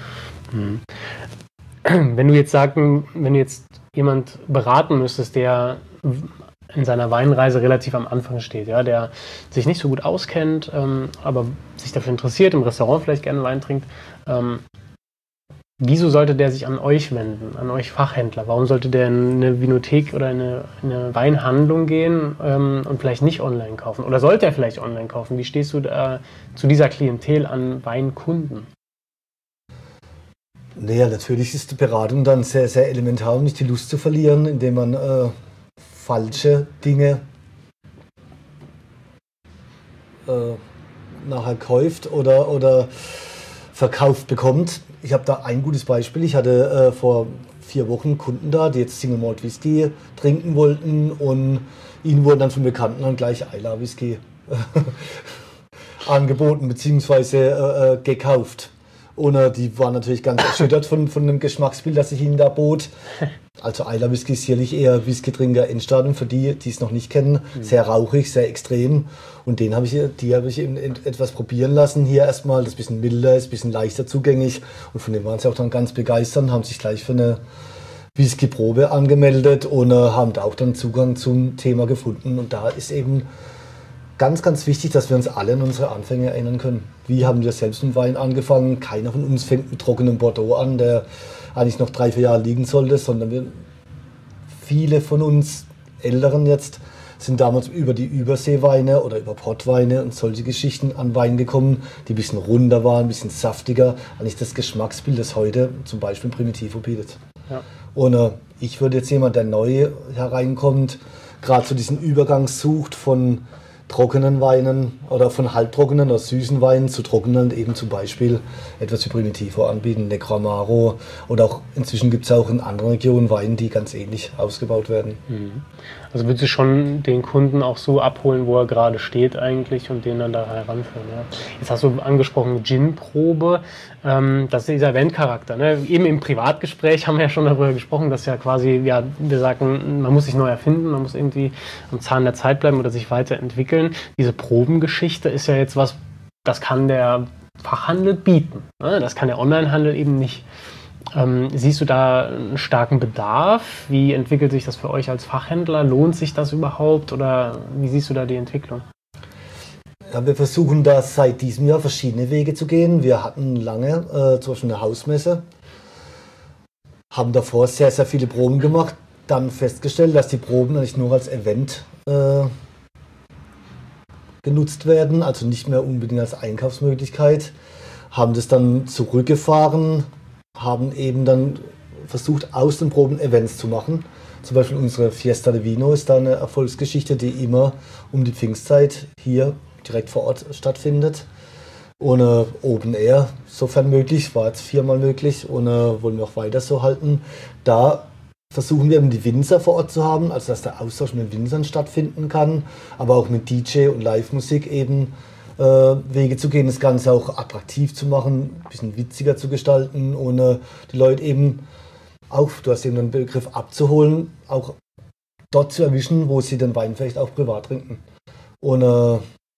Mhm. Wenn du jetzt sagen, wenn du jetzt jemand beraten müsstest, der in seiner Weinreise relativ am Anfang steht, ja, der sich nicht so gut auskennt, ähm, aber sich dafür interessiert, im Restaurant vielleicht gerne Wein trinkt, ähm, wieso sollte der sich an euch wenden, an euch Fachhändler? Warum sollte der in eine Vinothek oder in eine, in eine Weinhandlung gehen ähm, und vielleicht nicht online kaufen? Oder sollte er vielleicht online kaufen? Wie stehst du da zu dieser Klientel an Weinkunden? Naja, natürlich ist die Beratung dann sehr, sehr elementar, um nicht die Lust zu verlieren, indem man äh, falsche Dinge äh, nachher kauft oder, oder verkauft bekommt. Ich habe da ein gutes Beispiel. Ich hatte äh, vor vier Wochen Kunden da, die jetzt Single Malt Whisky trinken wollten und ihnen wurden dann von Bekannten dann gleich Islay Whisky angeboten bzw. Äh, gekauft. Und äh, die waren natürlich ganz erschüttert von, von dem Geschmacksbild, das ich ihnen da bot. Also Islay Whisky ist sicherlich eher Whisky-Trinker Endstadium für die, die es noch nicht kennen. Mhm. Sehr rauchig, sehr extrem. Und den habe ich, die habe ich eben etwas probieren lassen. Hier erstmal, das ein bisschen milder ist, ein bisschen leichter zugänglich. Und von dem waren sie auch dann ganz begeistert, haben sich gleich für eine Whisky-Probe angemeldet und äh, haben da auch dann Zugang zum Thema gefunden. Und da ist eben ganz, ganz wichtig, dass wir uns alle an unsere Anfänge erinnern können. Wie haben wir selbst mit Wein angefangen? Keiner von uns fängt mit trockenem Bordeaux an, der eigentlich noch drei, vier Jahre liegen sollte, sondern wir, viele von uns Älteren jetzt, sind damals über die Überseeweine oder über Portweine und solche Geschichten an Wein gekommen, die ein bisschen runder waren, ein bisschen saftiger, eigentlich das Geschmacksbild, das heute zum Beispiel Primitivo bietet. Ja. Und äh, ich würde jetzt jemand, der neu hereinkommt, gerade so diesen Übergang sucht von trockenen Weinen oder von halbtrockenen oder süßen Weinen zu trockenen, eben zum Beispiel etwas wie Primitivo anbieten, Negroamaro, oder auch inzwischen gibt es auch in anderen Regionen Weine, die ganz ähnlich ausgebaut werden. Also würdest du schon den Kunden auch so abholen, wo er gerade steht eigentlich und den dann da heranführen. Ja? Jetzt hast du angesprochen Gin-Probe, ähm, das ist dieser Eventcharakter. Ne? Eben im Privatgespräch haben wir ja schon darüber gesprochen, dass ja quasi, ja, wir sagen, man muss sich neu erfinden, man muss irgendwie am Zahn der Zeit bleiben oder sich weiterentwickeln. Diese Probengeschichte ist ja jetzt was, das kann der Fachhandel bieten. Ne? Das kann der Onlinehandel eben nicht. Ähm, siehst du da einen starken Bedarf? Wie entwickelt sich das für euch als Fachhändler? Lohnt sich das überhaupt oder wie siehst du da die Entwicklung? Ja, wir versuchen da seit diesem Jahr verschiedene Wege zu gehen. Wir hatten lange äh, zum Beispiel eine Hausmesse, haben davor sehr, sehr viele Proben gemacht, dann festgestellt, dass die Proben eigentlich nur als Event äh, genutzt werden, also nicht mehr unbedingt als Einkaufsmöglichkeit, haben das dann zurückgefahren, haben eben dann versucht, aus den Proben Events zu machen. Zum Beispiel unsere Fiesta de Vino ist da eine Erfolgsgeschichte, die immer um die Pfingstzeit hier direkt vor Ort stattfindet. Ohne Open Air, sofern möglich, war jetzt viermal möglich und äh, wollen wir auch weiter so halten. Da versuchen wir eben die Winzer vor Ort zu haben, also dass der Austausch mit den Winzern stattfinden kann, aber auch mit D J und Live-Musik eben äh, Wege zu gehen, das Ganze auch attraktiv zu machen, ein bisschen witziger zu gestalten, ohne die Leute eben auch, du hast eben den Begriff abzuholen, auch dort zu erwischen, wo sie den Wein vielleicht auch privat trinken. Und äh,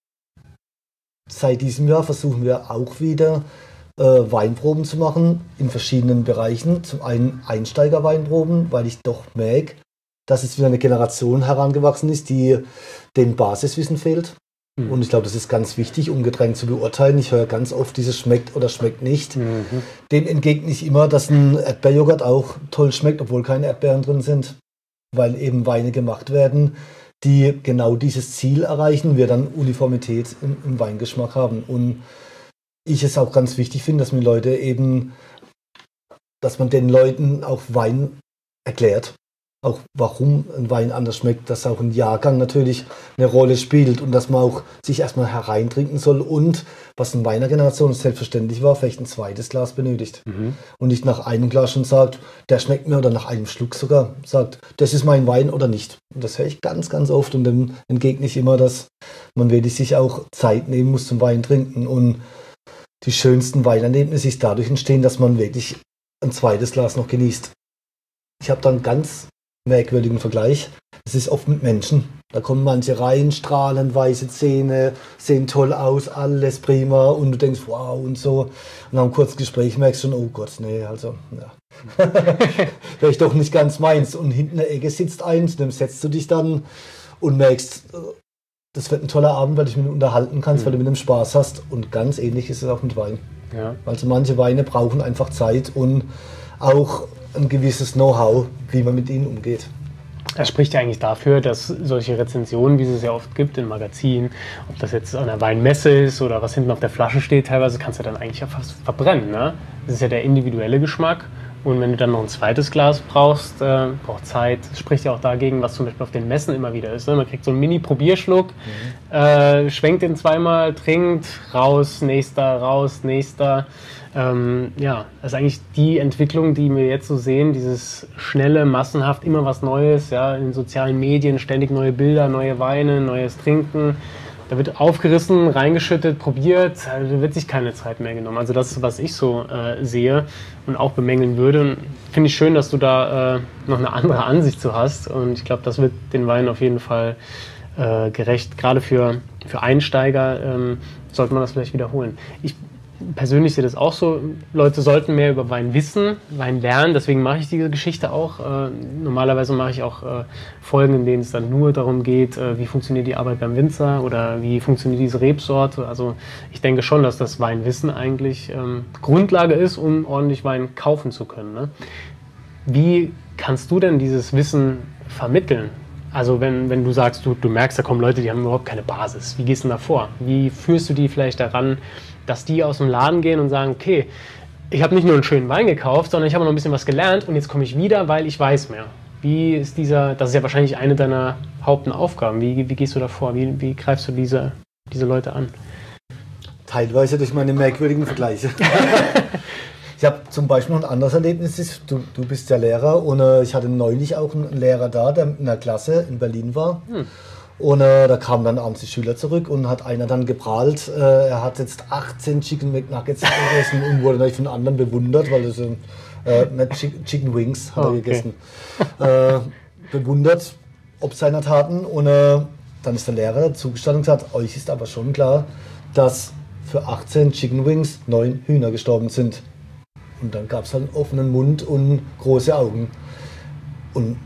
seit diesem Jahr versuchen wir auch wieder äh, Weinproben zu machen in verschiedenen Bereichen. Zum einen Einsteigerweinproben, weil ich doch merke, dass es wieder eine Generation herangewachsen ist, die dem Basiswissen fehlt. Mhm. Und ich glaube, das ist ganz wichtig, um Getränke zu beurteilen. Ich höre ganz oft dieses schmeckt oder schmeckt nicht. Mhm. Dem entgegne ich immer, dass ein Erdbeerjoghurt auch toll schmeckt, obwohl keine Erdbeeren drin sind, weil eben Weine gemacht werden, die genau dieses Ziel erreichen, wir dann Uniformität im, im Weingeschmack haben. Und ich es auch ganz wichtig finde, dass man Leute eben, dass man den Leuten auch Wein erklärt, auch warum ein Wein anders schmeckt, dass auch ein Jahrgang natürlich eine Rolle spielt und dass man auch sich erstmal hereintrinken soll und, was in meiner Generation selbstverständlich war, vielleicht ein zweites Glas benötigt. Mhm. Und nicht nach einem Glas schon sagt, der schmeckt mir, oder nach einem Schluck sogar sagt, das ist mein Wein oder nicht. Und das höre ich ganz, ganz oft und dem entgegne ich immer, dass man wirklich sich auch Zeit nehmen muss zum Wein trinken. Und die schönsten Weinerlebnisse ist dadurch entstehen, dass man wirklich ein zweites Glas noch genießt. Ich habe dann ganz merkwürdigen Vergleich. Es ist oft mit Menschen. Da kommen manche rein, strahlen, weiße Zähne, sehen toll aus, alles prima und du denkst, wow und so. Und nach einem kurzen Gespräch merkst du schon, oh Gott, nee, also, ja. Vielleicht doch nicht ganz meins. Und hinten in der Ecke sitzt eins, dem setzt du dich dann und merkst, das wird ein toller Abend, weil du dich mit ihm unterhalten kannst, mhm. weil du mit ihm Spaß hast. Und ganz ähnlich ist es auch mit Wein. Ja. Also manche Weine brauchen einfach Zeit und auch ein gewisses Know-how, wie man mit ihnen umgeht. Das spricht ja eigentlich dafür, dass solche Rezensionen, wie es es ja oft gibt in Magazinen, ob das jetzt an der Weinmesse ist oder was hinten auf der Flasche steht, teilweise kannst du dann eigentlich ja fast verbrennen. Ne? Das ist ja der individuelle Geschmack. Und wenn du dann noch ein zweites Glas brauchst, äh, braucht Zeit. Das spricht ja auch dagegen, was zum Beispiel auf den Messen immer wieder ist. Ne? Man kriegt so einen Mini-Probierschluck, mhm. äh, schwenkt den zweimal, trinkt, raus, nächster, raus, nächster. Ähm, ja, das ist eigentlich die Entwicklung, die wir jetzt so sehen, dieses schnelle, massenhaft, immer was Neues, ja, in den sozialen Medien, ständig neue Bilder, neue Weine, neues Trinken. Da wird aufgerissen, reingeschüttet, probiert, da wird sich keine Zeit mehr genommen. Also das ist, was ich so äh, sehe und auch bemängeln würde. Finde ich schön, dass du da äh, noch eine andere Ansicht zu hast und ich glaube, das wird den Wein auf jeden Fall äh, gerecht. Gerade für, für Einsteiger ähm, sollte man das vielleicht wiederholen. Ich persönlich sehe das auch so, Leute sollten mehr über Wein wissen, Wein lernen, deswegen mache ich diese Geschichte auch. Äh, normalerweise mache ich auch äh, Folgen, in denen es dann nur darum geht, äh, wie funktioniert die Arbeit beim Winzer oder wie funktioniert diese Rebsorte. Also ich denke schon, dass das Weinwissen eigentlich ähm, Grundlage ist, um ordentlich Wein kaufen zu können. Ne? Wie kannst du denn dieses Wissen vermitteln? Also wenn, wenn du sagst, du, du merkst, da kommen Leute, die haben überhaupt keine Basis. Wie gehst du denn da vor? Wie führst du die vielleicht daran, dass die aus dem Laden gehen und sagen, okay, ich habe nicht nur einen schönen Wein gekauft, sondern ich habe noch ein bisschen was gelernt und jetzt komme ich wieder, weil ich weiß mehr. Wie ist dieser, das ist ja wahrscheinlich eine deiner Hauptaufgaben. Wie, wie gehst du da vor? Wie, wie greifst du diese, diese Leute an? Teilweise durch meine merkwürdigen Vergleiche. Ich habe zum Beispiel noch ein anderes Erlebnis. Du, du bist ja Lehrer und äh, ich hatte neulich auch einen Lehrer da, der in der Klasse in Berlin war. Hm. Und äh, da kamen dann abends die Schüler zurück und hat einer dann geprahlt, äh, er hat jetzt achtzehn Chicken McNuggets gegessen und wurde natürlich von anderen bewundert, weil das sind äh, nicht Chicken Wings hat er okay. gegessen. Äh, bewundert, ob seiner Taten. Und äh, dann ist der Lehrer zugestanden und gesagt, euch ist aber schon klar, dass für achtzehn Chicken Wings neun Hühner gestorben sind. Und dann gab es halt einen offenen Mund und große Augen. Und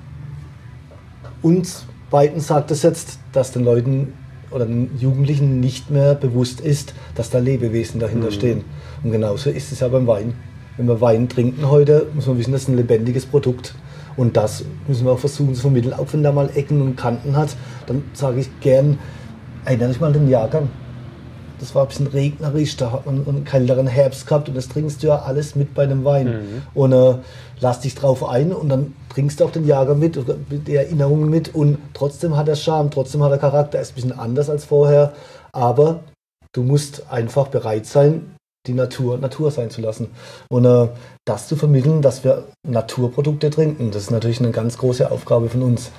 uns beiden sagt es jetzt, dass den Leuten oder den Jugendlichen nicht mehr bewusst ist, dass da Lebewesen dahinter mhm. stehen. Und genauso ist es ja beim Wein. Wenn wir Wein trinken heute, muss man wissen, das ist ein lebendiges Produkt. Und das müssen wir auch versuchen zu vermitteln. Auch wenn der mal Ecken und Kanten hat, dann sage ich gern, erinnere dich mal an den Jahrgang. Das war ein bisschen regnerisch, da hat man einen kälteren Herbst gehabt und das trinkst du ja alles mit bei einem Wein. Mhm. Und äh, lass dich drauf ein und dann trinkst du auch den Jahrgang mit, die Erinnerungen mit und trotzdem hat er Charme, trotzdem hat er Charakter, er ist ein bisschen anders als vorher, aber du musst einfach bereit sein, die Natur Natur sein zu lassen. Und äh, das zu vermitteln, dass wir Naturprodukte trinken, das ist natürlich eine ganz große Aufgabe von uns.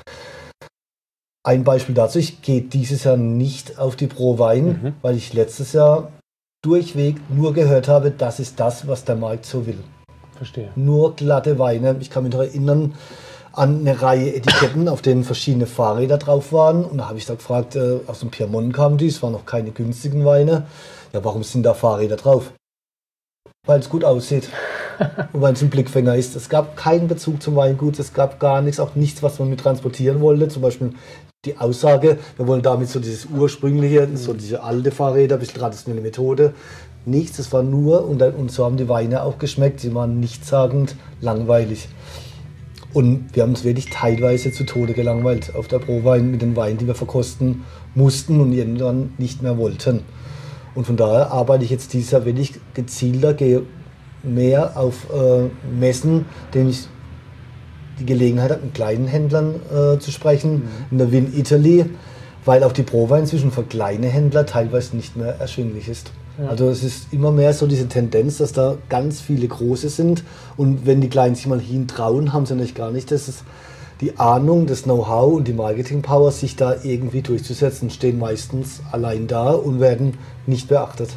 Ein Beispiel dazu, ich gehe dieses Jahr nicht auf die Pro Wein, mhm. weil ich letztes Jahr durchweg nur gehört habe, das ist das, was der Markt so will. Verstehe. Nur glatte Weine. Ich kann mich noch erinnern an eine Reihe Etiketten, auf denen verschiedene Fahrräder drauf waren. Und da habe ich da gefragt, äh, aus dem Piemont kamen die, es waren noch keine günstigen Weine. Ja, warum sind da Fahrräder drauf? Weil es gut aussieht und weil es ein Blickfänger ist. Es gab keinen Bezug zum Weingut, es gab gar nichts, auch nichts, was man mit transportieren wollte. Zum Beispiel die Aussage, wir wollen damit so dieses ursprüngliche, mhm. so diese alte Fahrräder, ein bisschen traditionelle Methode. Nichts, es war nur, und, und so haben die Weine auch geschmeckt, sie waren nichtssagend langweilig. Und wir haben uns wirklich teilweise zu Tode gelangweilt auf der Prowein mit den Weinen, die wir verkosten mussten und irgendwann nicht mehr wollten. Und von daher arbeite ich jetzt dieses Jahr wirklich gezielter, gehe mehr auf äh, Messen, denen ich die Gelegenheit habe, mit kleinen Händlern äh, zu sprechen, mhm. in der Win Italy, weil auch die Prowein inzwischen für kleine Händler teilweise nicht mehr erschwinglich ist. Ja. Also es ist immer mehr so diese Tendenz, dass da ganz viele große sind und wenn die Kleinen sich mal hintrauen, haben sie natürlich gar nicht das ist die Ahnung, das Know-how und die Marketing-Power, sich da irgendwie durchzusetzen, stehen meistens allein da und werden nicht beachtet.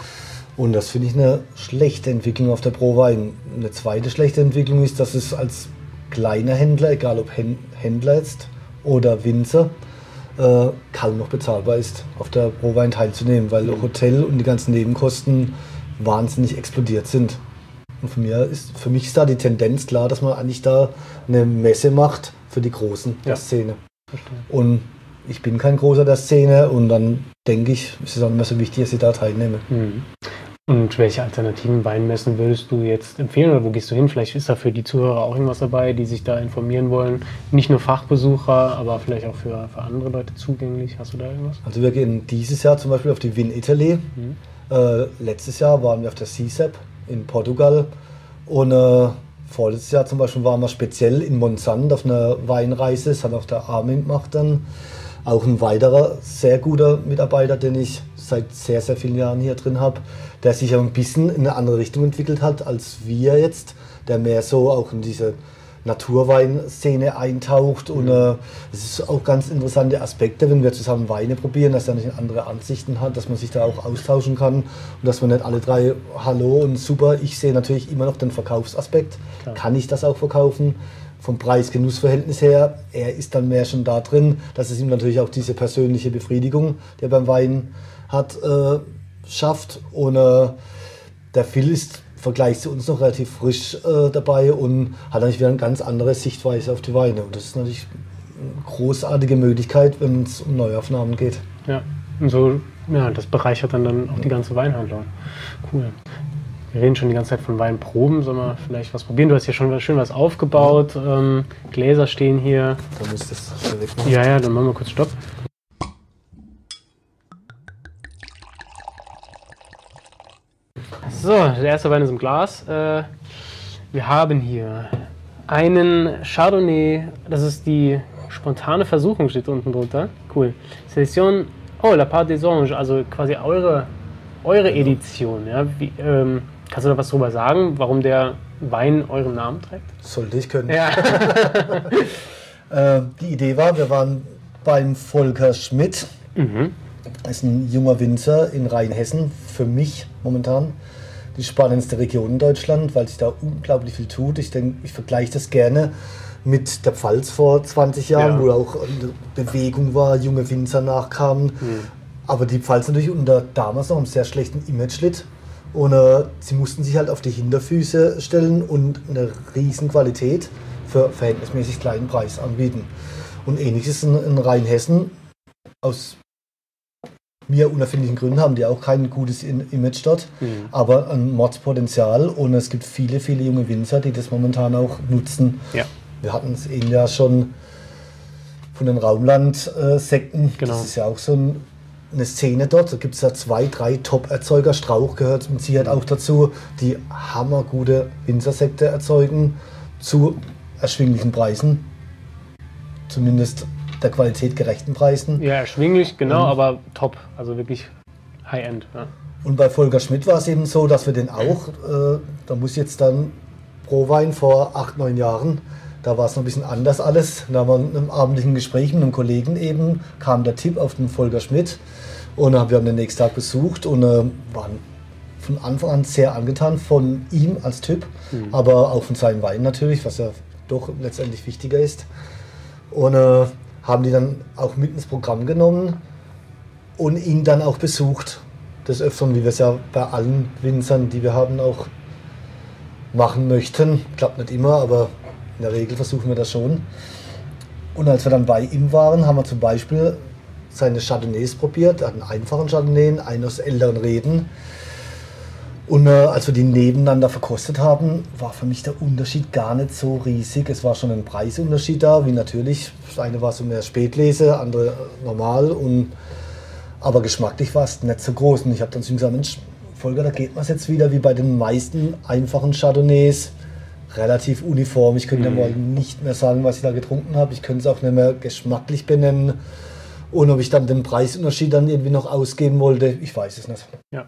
Und das finde ich eine schlechte Entwicklung auf der Prowein. Eine zweite schlechte Entwicklung ist, dass es als kleiner Händler, egal ob Händler jetzt oder Winzer, äh, kaum noch bezahlbar ist, auf der Prowein teilzunehmen, weil mhm. Hotel und die ganzen Nebenkosten wahnsinnig explodiert sind. Und für mich, ist, für mich ist da die Tendenz klar, dass man eigentlich da eine Messe macht für die Großen ja. der Szene. Verstehe. Und ich bin kein Großer der Szene und dann denke ich, ist es auch nicht mehr so wichtig, dass ich da teilnehme. Mhm. Und welche alternativen Weinmessen würdest du jetzt empfehlen oder wo gehst du hin? Vielleicht ist da für die Zuhörer auch irgendwas dabei, die sich da informieren wollen. Nicht nur Fachbesucher, aber vielleicht auch für, für andere Leute zugänglich. Hast du da irgendwas? Also wir gehen dieses Jahr zum Beispiel auf die Win Italy. Mhm. Äh, letztes Jahr waren wir auf der C S E P in Portugal und äh, vorletztes Jahr zum Beispiel waren wir speziell in Monsanto auf einer Weinreise. Das hat auch der Armin gemacht dann. Auch ein weiterer sehr guter Mitarbeiter, den ich seit sehr, sehr vielen Jahren hier drin habe, der sich auch ein bisschen in eine andere Richtung entwickelt hat als wir jetzt, der mehr so auch in diese Naturweinszene eintaucht. Und äh, es ist auch ganz interessante Aspekte, wenn wir zusammen Weine probieren, dass er nicht andere Ansichten hat, dass man sich da auch austauschen kann und dass man nicht alle drei Hallo und super. Ich sehe natürlich immer noch den Verkaufsaspekt. Klar. Kann ich das auch verkaufen? Vom Preis-Genuss-Verhältnis her, er ist dann mehr schon da drin, dass es ihm natürlich auch diese persönliche Befriedigung, die er beim Wein hat, äh, schafft. Und äh, der Phil ist im Vergleich zu uns noch relativ frisch äh, dabei und hat natürlich wieder eine ganz andere Sichtweise auf die Weine. Und das ist natürlich eine großartige Möglichkeit, wenn es um Neuaufnahmen geht. Ja, und so, ja, das bereichert dann, dann auch die ganze Weinhandlung. Cool. Wir reden schon die ganze Zeit von Weinproben, sollen wir vielleicht was probieren? Du hast hier schon schön was aufgebaut, ähm, Gläser stehen hier. Da muss das schnell wegmachen. Ja, ja, dann machen wir kurz Stopp. So, der erste Wein ist im Glas. Äh, wir haben hier einen Chardonnay, das ist die spontane Versuchung, steht unten drunter. Cool. Selection, oh, La Part des Anges, also quasi eure, eure Edition. Ja? Wie, ähm, kannst du da was drüber sagen, warum der Wein euren Namen trägt? Sollte ich können. Ja. äh, die Idee war, wir waren beim Volker Schmidt. Mhm. Das ist ein junger Winzer in Rheinhessen, für mich momentan die spannendste Region in Deutschland, weil sich da unglaublich viel tut. Ich denke, ich vergleiche das gerne mit der Pfalz vor zwanzig Jahren, ja. wo auch eine Bewegung war, junge Winzer nachkamen. Mhm. Aber die Pfalz natürlich unter damals noch einem sehr schlechten Image litt. Und äh, sie mussten sich halt auf die Hinterfüße stellen und eine riesen Qualität für verhältnismäßig kleinen Preis anbieten. Und ähnliches in, in Rheinhessen. Aus mir unerfindlichen Gründen haben die auch kein gutes Image dort, mhm. aber ein Mordspotenzial. Und es gibt viele, viele junge Winzer, die das momentan auch nutzen. Ja. Wir hatten es eben ja schon von den Raumland-Sekten. Genau. Das ist ja auch so ein eine Szene dort, da gibt es ja zwei, drei Top-Erzeuger, Strauch gehört mit Sicherheit auch dazu, die hammergute Winzersekte erzeugen zu erschwinglichen Preisen, zumindest der Qualität gerechten Preisen. Ja, erschwinglich, genau, ähm, aber top, also wirklich High-End. Ja. Und bei Volker Schmidt war es eben so, dass wir den auch, äh, da muss jetzt dann Prowein vor acht, neun Jahren, da war es noch ein bisschen anders alles. Da war in einem abendlichen Gespräch mit einem Kollegen eben, kam der Tipp auf den Volker Schmidt und äh, wir haben den nächsten Tag besucht und äh, waren von Anfang an sehr angetan von ihm als Typ, mhm. aber auch von seinem Wein natürlich, was ja doch letztendlich wichtiger ist. Und äh, haben die dann auch mit ins Programm genommen und ihn dann auch besucht. Des Öfteren, wie wir es ja bei allen Winzern, die wir haben, auch machen möchten. Klappt nicht immer, aber in der Regel versuchen wir das schon. Und als wir dann bei ihm waren, haben wir zum Beispiel seine Chardonnays probiert. Er hat einen einfachen Chardonnay, einen aus älteren Reben. Und äh, als wir die nebeneinander verkostet haben, war für mich der Unterschied gar nicht so riesig. Es war schon ein Preisunterschied da, wie natürlich. Das eine war so mehr Spätlese, andere normal. Und aber geschmacklich war es nicht so groß. Und ich habe dann zu ihm gesagt, Mensch, Volker, da geht man es jetzt wieder wie bei den meisten einfachen Chardonnays. Relativ uniform. Ich könnte mm. mal nicht mehr sagen, was ich da getrunken habe. Ich könnte es auch nicht mehr geschmacklich benennen. Und ob ich dann den Preisunterschied dann irgendwie noch ausgeben wollte, ich weiß es nicht. Ja.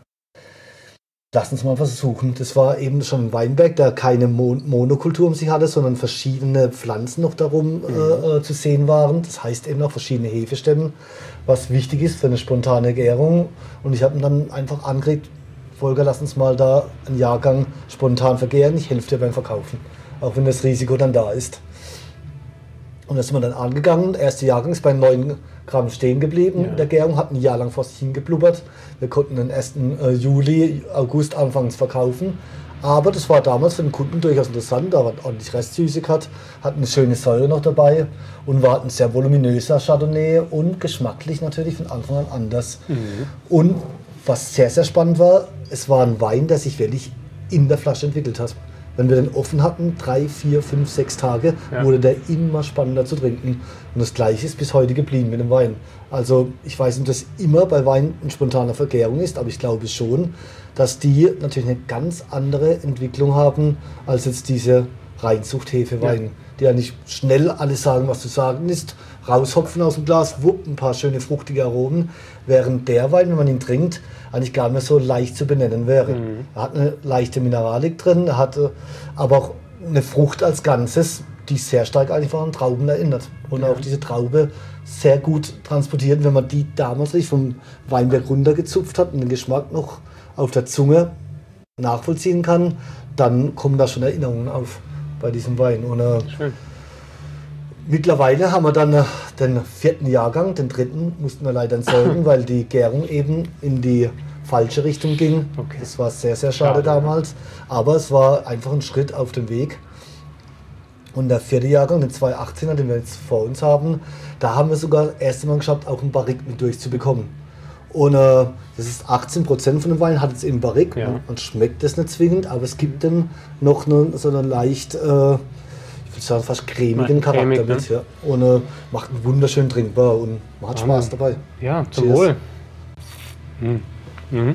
Lass uns mal versuchen. Das war eben schon ein Weinberg, der keine Mon- Monokultur um sich hatte, sondern verschiedene Pflanzen noch darum mhm. äh, zu sehen waren. Das heißt eben auch verschiedene Hefestämme, was wichtig ist für eine spontane Gärung. Und ich habe ihn dann einfach angeregt, Volker, lass uns mal da einen Jahrgang spontan vergären. Ich helfe dir beim Verkaufen, auch wenn das Risiko dann da ist. Und da sind wir dann angegangen. Der erste Jahrgang ist bei neun Gramm stehen geblieben. Ja. Der Gärung hat ein Jahr lang vor sich hingeblubbert. Wir konnten den ersten Äh, Juli, August anfangs verkaufen. Aber das war damals für den Kunden durchaus interessant. Da war ordentlich Restsüße gehabt, hat eine schöne Säure noch dabei und war ein sehr voluminöser Chardonnay und geschmacklich natürlich von Anfang an anders. Mhm. Und was sehr, sehr spannend war, es war ein Wein, der sich wirklich in der Flasche entwickelt hat. Wenn wir den offen hatten, drei, vier, fünf, sechs Tage, ja. wurde der immer spannender zu trinken. Und das Gleiche ist bis heute geblieben mit dem Wein. Also ich weiß nicht, dass immer bei Wein eine spontane Vergärung ist, aber ich glaube schon, dass die natürlich eine ganz andere Entwicklung haben, als jetzt diese Reinzucht-Hefeweine, ja. die ja nicht schnell alles sagen, was zu sagen ist, raushopfen aus dem Glas, wupp, ein paar schöne fruchtige Aromen, während der Wein, wenn man ihn trinkt, eigentlich gar nicht mehr so leicht zu benennen wäre. Mhm. Er hat eine leichte Mineralik drin, er hat aber auch eine Frucht als Ganzes, die sehr stark eigentlich an Trauben erinnert. Und ja. auch diese Traube sehr gut transportiert, wenn man die damals nicht vom Weinberg runtergezupft hat und den Geschmack noch auf der Zunge nachvollziehen kann, dann kommen da schon Erinnerungen auf bei diesem Wein. Und, äh, Schön. Mittlerweile haben wir dann äh, den vierten Jahrgang, den dritten mussten wir leider entsorgen, weil die Gärung eben in die falsche Richtung ging. Okay. Das war sehr, sehr schade, schade damals. Aber es war einfach ein Schritt auf dem Weg. Und der vierte Jahrgang, den zweitausendachtzehner, den wir jetzt vor uns haben, da haben wir sogar das erste Mal geschafft, auch einen Barrique mit durchzubekommen. Und äh, das ist achtzehn Prozent von dem Wein, hat jetzt eben Barrique. Ja. Man schmeckt das nicht zwingend, aber es gibt dann noch eine, so einen leicht, äh, ich würde sagen, fast cremigen Charakter cremig, mit. Ne? Ja. Und äh, macht einen wunderschön trinkbar und man hat Spaß dabei. Ja, zum Cheers. Wohl. Mhm. Mhm.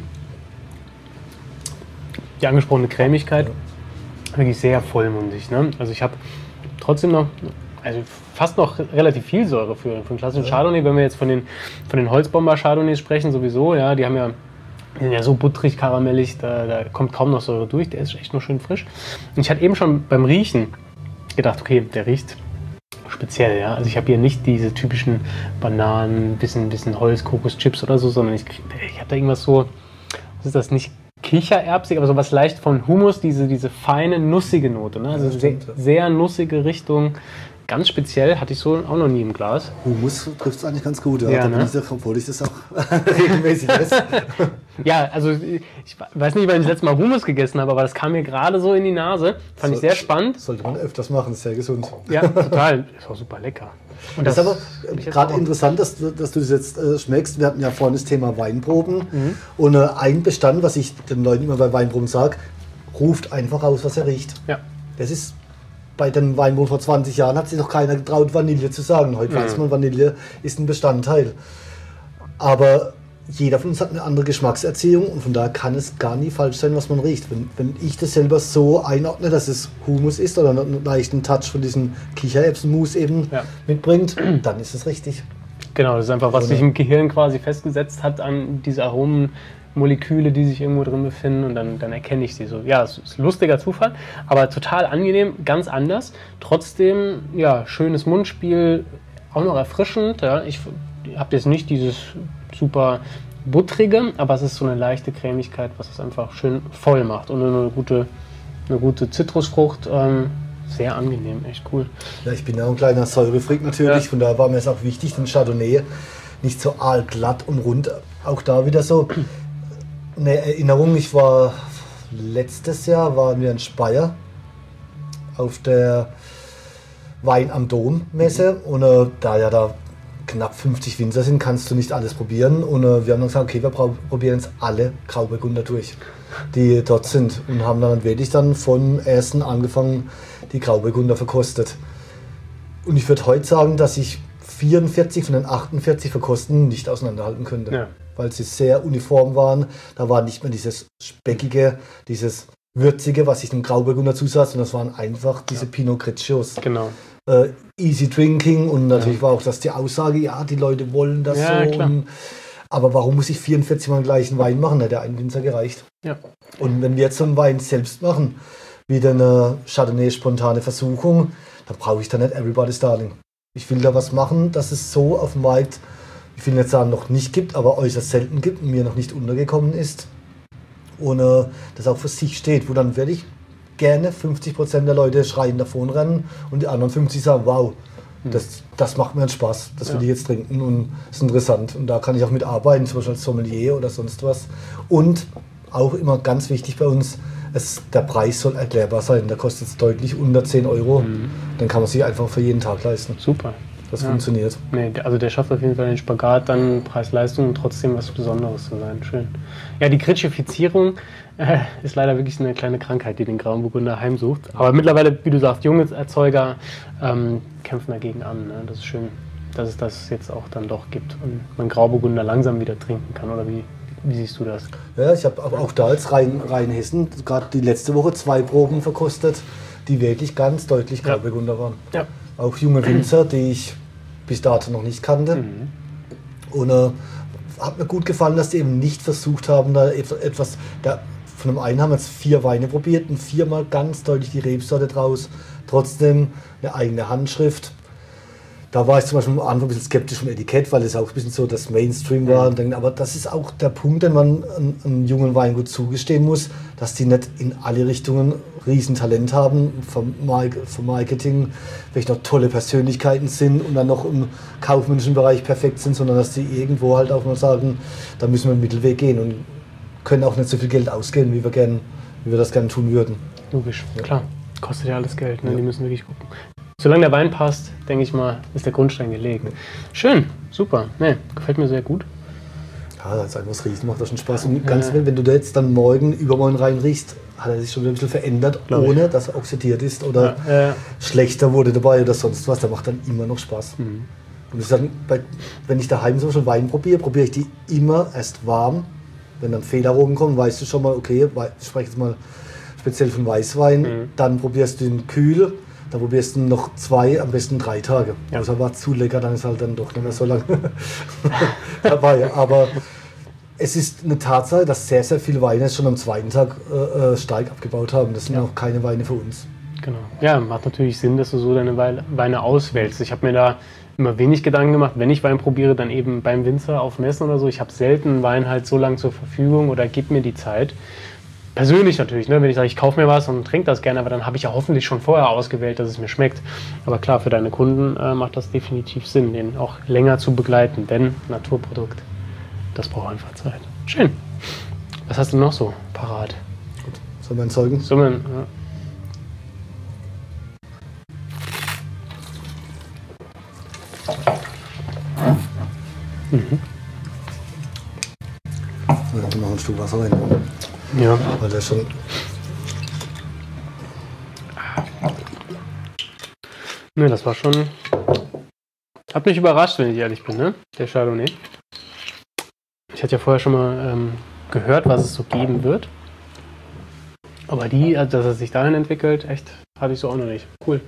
Die angesprochene Cremigkeit, ja. wirklich sehr vollmundig. Ne? Also ich habe trotzdem noch, also fast noch relativ viel Säure für, für einen klassischen ja. Chardonnay, wenn wir jetzt von den, von den Holzbomber-Chardonnays sprechen, sowieso, ja, die haben ja, die sind ja so butterig, karamellig, da, da kommt kaum noch Säure durch, der ist echt nur schön frisch. Und ich hatte eben schon beim Riechen gedacht, okay, der riecht speziell, ja, also ich habe hier nicht diese typischen Bananen, bisschen, bisschen Holz, Kokoschips oder so, sondern ich, ich habe da irgendwas so, was ist das, nicht Kichererbsig, aber so was leicht von Hummus, diese, diese feine, nussige Note, ne? Also ja, stimmt, sehr, ja. sehr nussige Richtung. Ganz speziell, hatte ich so auch noch nie im Glas. Hummus trifft es eigentlich ganz gut, ja, ja ne? ich, obwohl ich das auch regelmäßig esse. Ja, also ich weiß nicht, wann ich das letzte Mal Hummus gegessen habe, aber das kam mir gerade so in die Nase. Fand so, ich sehr spannend. Sollte man öfters machen, ist sehr gesund. Ja, total. Ist auch super lecker. Und das, das ist aber gerade interessant, dass du, dass du das jetzt äh, schmeckst. Wir hatten ja vorhin das Thema Weinproben. Mhm. Und äh, ein Bestand, was ich den Leuten immer bei Weinproben sage, ruft einfach aus, was er riecht. Ja. Das ist bei dem Weinproben vor zwanzig Jahren hat sich noch keiner getraut, Vanille zu sagen. Heute mhm. weiß man, Vanille ist ein Bestandteil. Aber jeder von uns hat eine andere Geschmackserziehung und von daher kann es gar nie falsch sein, was man riecht. Wenn, wenn ich das selber so einordne, dass es Hummus ist oder einen leichten Touch von diesem Kichererbsenmus eben ja. mitbringt, dann ist es richtig. Genau, das ist einfach, was sich im Gehirn quasi festgesetzt hat an diese Aromen, Moleküle, die sich irgendwo drin befinden und dann, dann erkenne ich sie so. Ja, es ist ein lustiger Zufall, aber total angenehm, ganz anders. Trotzdem, ja, schönes Mundspiel, auch noch erfrischend. Ja. Ich habe jetzt nicht dieses super buttrige, aber es ist so eine leichte Cremigkeit, was es einfach schön voll macht und eine gute, eine gute Zitrusfrucht. Ähm, sehr angenehm, echt cool. Ja, ich bin ja ein kleiner Säurefreak natürlich, ja. Von daher war mir es auch wichtig, den Chardonnay nicht so aalglatt und rund. Auch da wieder so eine Erinnerung, ich war letztes Jahr, waren wir in Speyer auf der Wein am Dom Messe und äh, da ja da knapp fünfzig Winzer sind, kannst du nicht alles probieren und äh, wir haben dann gesagt, okay, wir probieren jetzt alle Grauburgunder durch, die dort sind und haben dann wirklich dann vom ersten angefangen, die Grauburgunder verkostet. Und ich würde heute sagen, dass ich vierundvierzig von den achtundvierzig Verkosten nicht auseinanderhalten könnte, ja. Weil sie sehr uniform waren. Da war nicht mehr dieses Speckige, dieses Würzige, was sich dem Grauburgunder zusatz, sondern das waren einfach diese ja. Pinot Grigios. Genau. Äh, easy drinking und natürlich ja. war auch das die Aussage, ja, die Leute wollen das ja, so. Und, aber warum muss ich vierundvierzig Mal den gleichen Wein machen? Da hat der einen Winzer gereicht. Ja. Und wenn wir jetzt so einen Wein selbst machen, wieder eine Chardonnay spontane Versuchung, dann brauche ich da nicht Everybody's Darling. Ich will da was machen, dass es so auf dem Markt, ich will nicht sagen, noch nicht gibt, aber äußerst selten gibt und mir noch nicht untergekommen ist. Und äh, das auch für sich steht, wo dann werde ich gerne fünfzig Prozent der Leute schreien davon rennen und die anderen fünfzig sagen, wow, das, das macht mir einen Spaß, das will ja. ich jetzt trinken und ist interessant. Und da kann ich auch mit arbeiten, zum Beispiel als Sommelier oder sonst was. Und auch immer ganz wichtig bei uns, es, der Preis soll erklärbar sein. Der kostet jetzt deutlich unter zehn Euro. Mhm. Dann kann man sich einfach für jeden Tag leisten. Super. Das ja. funktioniert. Nee, also der schafft auf jeden Fall den Spagat, dann Preis-Leistung und trotzdem was Besonderes zu sein. Schön. Ja, die Gritschifizierung äh, ist leider wirklich eine kleine Krankheit, die den Grauburgunder heimsucht. Aber mittlerweile, wie du sagst, junge Erzeuger ähm, kämpfen dagegen an. Ne? Das ist schön, dass es das jetzt auch dann doch gibt und man Grauburgunder langsam wieder trinken kann. Oder wie, wie siehst du das? Ja, ich habe auch da als Rhein, Rheinhessen gerade die letzte Woche zwei Proben verkostet, die wirklich ganz deutlich Grauburgunder waren. Ja. Auch junge Winzer, die ich bis dato noch nicht kannte. Mhm. Und äh, hat mir gut gefallen, dass die eben nicht versucht haben, da etwas, da, von dem einen haben wir jetzt vier Weine probiert und viermal ganz deutlich die Rebsorte draus, trotzdem eine eigene Handschrift. Da war ich zum Beispiel am Anfang ein bisschen skeptisch vom Etikett, weil es auch ein bisschen so das Mainstream war. Und denke, aber das ist auch der Punkt, den man einem, einem jungen Weingut zugestehen muss, dass die nicht in alle Richtungen Riesentalent haben, vom, vom Marketing, vielleicht noch tolle Persönlichkeiten sind und dann noch im kaufmännischen Bereich perfekt sind, sondern dass die irgendwo halt auch mal sagen, da müssen wir einen Mittelweg gehen und können auch nicht so viel Geld ausgeben, wie wir, gern, wie wir das gerne tun würden. Logisch, ja. Klar. Kostet ja alles Geld, ne? Ja. Die müssen wirklich gucken. Solange der Wein passt, denke ich mal, ist der Grundstein gelegt. Schön, super. Nee, gefällt mir sehr gut. Ja, das ist einfach das Riechen, macht das schon Spaß. Und ganz ja. wenn du da jetzt dann morgen, übermorgen rein riechst, hat er sich schon wieder ein bisschen verändert, Glaube ohne ich. dass er oxidiert ist oder ja. Ja. schlechter wurde dabei oder sonst was. Der macht dann immer noch Spaß. Mhm. Und ich sage, wenn ich daheim so schon Wein probiere, probiere ich die immer erst warm. Wenn dann Fehlaromen kommen, weißt du schon mal, okay, ich spreche jetzt mal speziell von Weißwein, mhm. dann probierst du den kühl. Da probierst du noch zwei, am besten drei Tage. Ja. Also war zu lecker, dann ist halt dann doch nicht mehr so lange dabei. Aber es ist eine Tatsache, dass sehr, sehr viele Weine schon am zweiten Tag äh, stark abgebaut haben. Das sind ja. auch keine Weine für uns. Genau. Ja, macht natürlich Sinn, dass du so deine Weine auswählst. Ich habe mir da immer wenig Gedanken gemacht, wenn ich Wein probiere, dann eben beim Winzer auf Messen oder so. Ich habe selten Wein halt so lange zur Verfügung oder gib mir die Zeit. Persönlich natürlich, ne? Wenn ich sage, ich kaufe mir was und trinke das gerne, aber dann habe ich ja hoffentlich schon vorher ausgewählt, dass es mir schmeckt. Aber klar, für deine Kunden äh, macht das definitiv Sinn, den auch länger zu begleiten, denn Naturprodukt, das braucht einfach Zeit. Schön. Was hast du noch so parat? Gut. Sollen wir entzeugen? Sollen ja. Mhm. Wir machen noch ein Stück Wasser rein. Ja. Weil der schon. Ne, das war schon. Hat mich überrascht, wenn ich ehrlich bin, ne? Der Chardonnay. Ich hatte ja vorher schon mal ähm, gehört, was es so geben wird. Aber die, also dass es sich dahin entwickelt, echt, hatte ich so auch noch nicht. Cool.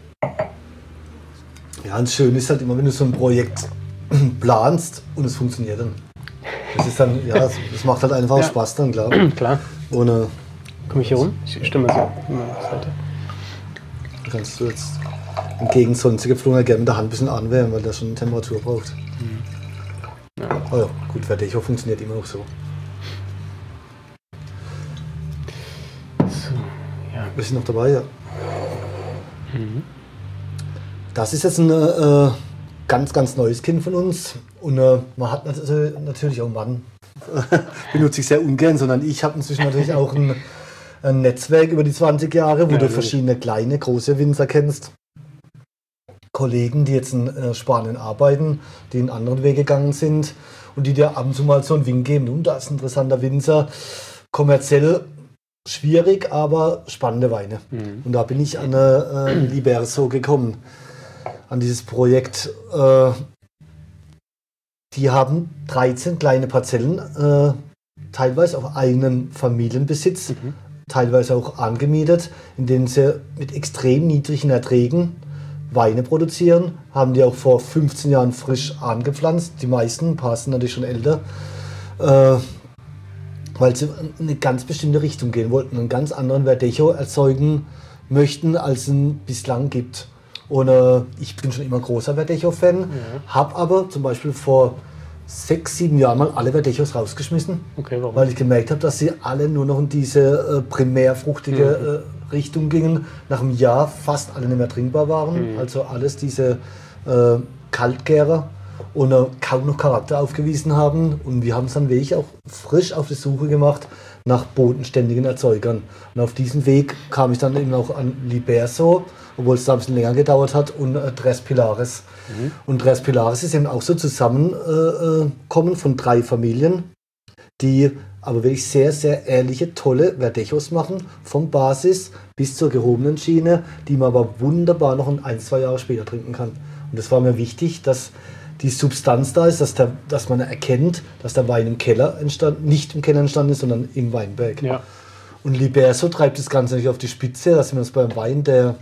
Ja, und schön ist halt immer, wenn du so ein Projekt planst und es funktioniert dann. Das ist dann, ja, das macht halt einfach Ja. Spaß dann, klar. Klar. Ohne, Komm ich hier rum? Ich stimme so. Seite. kannst du jetzt im Gegensatz sonstige Pflaumen gerne mit der Hand ein bisschen anwärmen, weil der schon Temperatur braucht. Ja. Oh ja, gut, Verdecho funktioniert immer noch so. So, ja. Bist du noch dabei? Ja. Mhm. Das ist jetzt ein äh, ganz, ganz neues Kind von uns. Und äh, man hat nat- natürlich auch, Mann, benutze ich sehr ungern, sondern ich habe inzwischen natürlich auch ein, ein Netzwerk über die zwanzig Jahre, wo Ja, du logisch. verschiedene kleine, große Winzer kennst. Kollegen, die jetzt in äh, Spanien arbeiten, die einen anderen Weg gegangen sind und die dir ab und zu mal so einen Wink geben. Und da ist ein interessanter Winzer, kommerziell schwierig, aber spannende Weine. Mhm. Und da bin ich an äh, äh, Liberso gekommen, an dieses Projekt. Äh, die haben dreizehn kleine Parzellen, äh, teilweise auf eigenem Familienbesitz, Mhm. teilweise auch angemietet, in denen sie mit extrem niedrigen Erträgen Weine produzieren, haben die auch vor fünfzehn Jahren frisch angepflanzt. Die meisten, ein paar sind natürlich schon älter, äh, weil sie in eine ganz bestimmte Richtung gehen wollten, einen ganz anderen Verdecho erzeugen möchten, als es ihn bislang gibt. Und äh, ich bin schon immer großer Verdecho-Fan, Ja. habe aber zum Beispiel vor sechs, sieben Jahren mal alle Verdechos rausgeschmissen, Okay, warum? weil ich gemerkt habe, dass sie alle nur noch in diese äh, primärfruchtige äh, Richtung gingen. Nach einem Jahr fast alle nicht mehr trinkbar waren. Mhm. Also alles diese äh, Kaltgärer und äh, kaum noch Charakter aufgewiesen haben. Und wir haben es dann wirklich auch frisch auf die Suche gemacht nach bodenständigen Erzeugern. Und auf diesem Weg kam ich dann eben auch an Liberso, obwohl es da ein bisschen länger gedauert hat, und äh, Tres Pilares. Mhm. Und Tres Pilares ist eben auch so Zusammenkommen äh, von drei Familien, die aber wirklich sehr, sehr ehrliche, tolle Verdechos machen, vom Basis bis zur gehobenen Schiene, die man aber wunderbar noch ein, zwei Jahre später trinken kann. Und das war mir wichtig, dass die Substanz da ist, dass, der, dass man erkennt, dass der Wein im Keller entstanden, nicht im Keller entstanden ist, sondern im Weinberg. Ja. Und Liberso treibt das Ganze nicht auf die Spitze, da sind wir uns beim Wein, der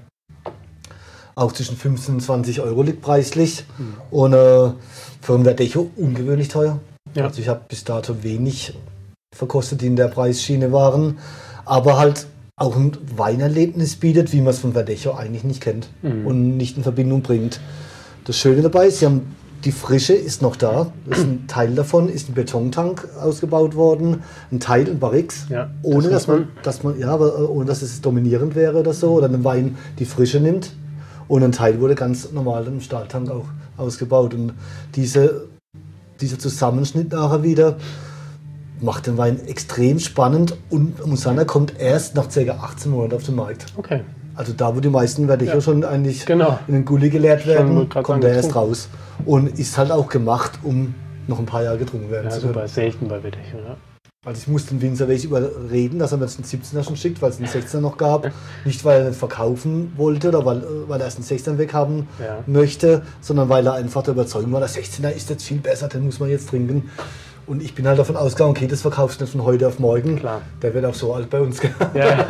auch zwischen fünfzehn und zwanzig Euro liegt preislich. Mhm. Und äh, für ein Verdecho ungewöhnlich teuer. Ja. Also ich habe bis dato wenig verkostet, die in der Preisschiene waren, aber halt auch ein Weinerlebnis bietet, wie man es von Verdecho eigentlich nicht kennt Mhm. und nicht in Verbindung bringt. Das Schöne dabei ist, sie haben, die Frische ist noch da. Das ist ein Teil davon ist ein Betontank ausgebaut worden, ein Teil ein Barrix, Ja, ohne das dass muss man, dass man, ja, aber äh, ohne dass es dominierend wäre oder so, oder ein Wein die Frische nimmt. Und ein Teil wurde ganz normal im Stahltank auch ausgebaut. Und diese, dieser Zusammenschnitt nachher wieder macht den Wein extrem spannend und man muss sagen, er kommt erst nach ca. achtzehn Monaten auf den Markt. Okay. Also da, wo die meisten Verdecho Ja. schon eigentlich Genau. in den Gully geleert Schon, werden, wollte grad kommt sagen, er erst getrunken. raus. Und ist halt auch gemacht, um noch ein paar Jahre getrunken werden Ja, zu können. super. Selten bei Verdecho, ja. Also ich musste den Winzer wirklich überreden, dass er mir jetzt einen siebzehner schon schickt, weil es einen sechzehner noch gab. Nicht, weil er nicht verkaufen wollte oder weil, weil er erst einen sechzehner weghaben Ja. möchte, sondern weil er einfach der Überzeugung war, der sechzehner ist jetzt viel besser, den muss man jetzt trinken. Und ich bin halt davon ausgegangen, okay, das verkaufst du nicht von heute auf morgen. Klar. Der wird auch so alt bei uns. Ja,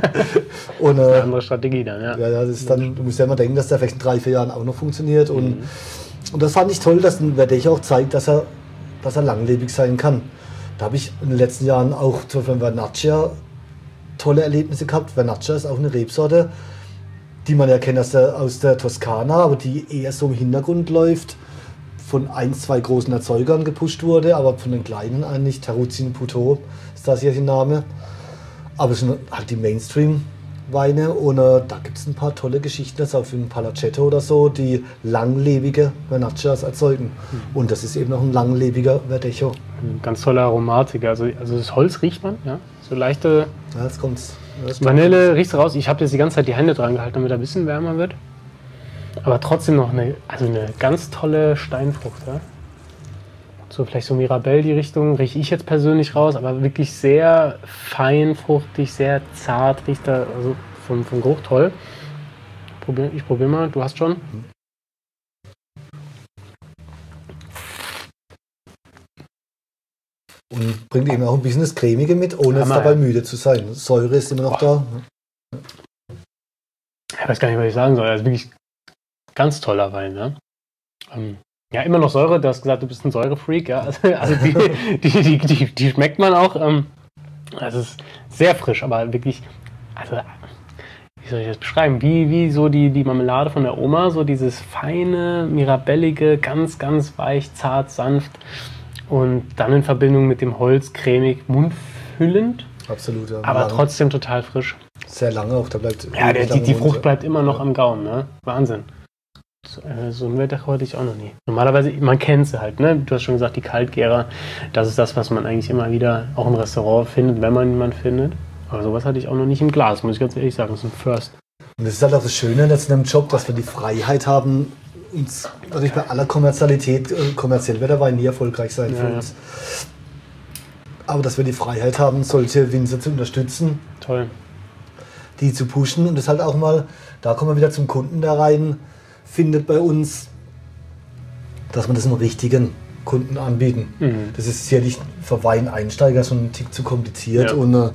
Und eine äh, andere Strategie dann, ja. ja, ja, das ist dann, du musst ja immer denken, dass der vielleicht in drei, vier Jahren auch noch funktioniert. Und, Mhm. und das fand ich toll, dass ein Verdecho auch zeigt, dass er, dass er langlebig sein kann. Da habe ich in den letzten Jahren auch zum Beispiel Vernaccia tolle Erlebnisse gehabt. Vernaccia ist auch eine Rebsorte, die man ja kennt aus der, aus der Toskana, aber die eher so im Hintergrund läuft, von ein, zwei großen Erzeugern gepusht wurde, aber von den kleinen eigentlich. Terruzin Puteaux ist das hier der Name. Aber es sind halt die Mainstream-Weine und äh, da gibt es ein paar tolle Geschichten, das auch für ein Palacetto oder so, die langlebige Vernaccias erzeugen. Und das ist eben noch ein langlebiger Verdecho. Ganz tolle Aromatik. Also, also das Holz riecht man, ja. So leichte Ja, jetzt kommt's. Das Vanille riechst du raus. Ich habe jetzt die ganze Zeit die Hände dran gehalten, damit er ein bisschen wärmer wird. Aber trotzdem noch eine, also eine ganz tolle Steinfrucht. Ja? So vielleicht so Mirabelle die Richtung, rieche ich jetzt persönlich raus, aber wirklich sehr feinfruchtig, sehr zart riecht er, also vom, vom Geruch toll. Probier, ich probiere mal, du hast schon. Und bringt eben auch ein bisschen das Cremige mit, ohne jetzt Hammer, dabei ja. müde zu sein. Säure ist immer noch da. Ich weiß gar nicht, was ich sagen soll. Das ist wirklich ganz toller Wein. Ja? Ähm, Ja, immer noch Säure. Du hast gesagt, du bist ein Säurefreak. Ja? Also, also die, die, die, die, die schmeckt man auch. Ähm, also es ist sehr frisch, aber wirklich, also wie soll ich das beschreiben? Wie, wie so die, die Marmelade von der Oma, so dieses feine, mirabellige, ganz, ganz weich, zart, sanft und dann in Verbindung mit dem Holz cremig, mundfüllend. Absolut, ja. Aber lange. Trotzdem total frisch. Sehr lange auch, da bleibt... Ja, der, die, die Frucht runter. bleibt immer noch ja. am Gaumen, ne? Wahnsinn. So, äh, so ein Wetter hatte ich auch noch nie. Normalerweise, man kennt sie halt, ne? Du hast schon gesagt, die Kaltgärer, das ist das, was man eigentlich immer wieder auch im Restaurant findet, wenn man jemanden findet. Aber sowas hatte ich auch noch nicht im Glas, muss ich ganz ehrlich sagen. Das ist ein First. Und das ist halt auch das Schöne jetzt in dem Job, dass wir die Freiheit haben, uns, natürlich bei aller Kommerzialität, äh, kommerziell wird der Wein nie erfolgreich sein ja, für ja. uns. Aber dass wir die Freiheit haben, solche Winzer zu unterstützen, toll, die zu pushen und das halt auch mal, da kommen wir wieder zum Kunden da rein, findet bei uns, dass man das einem richtigen Kunden anbieten. Mhm. Das ist sicherlich für Weineinsteiger schon ein Tick zu kompliziert Ja. und äh,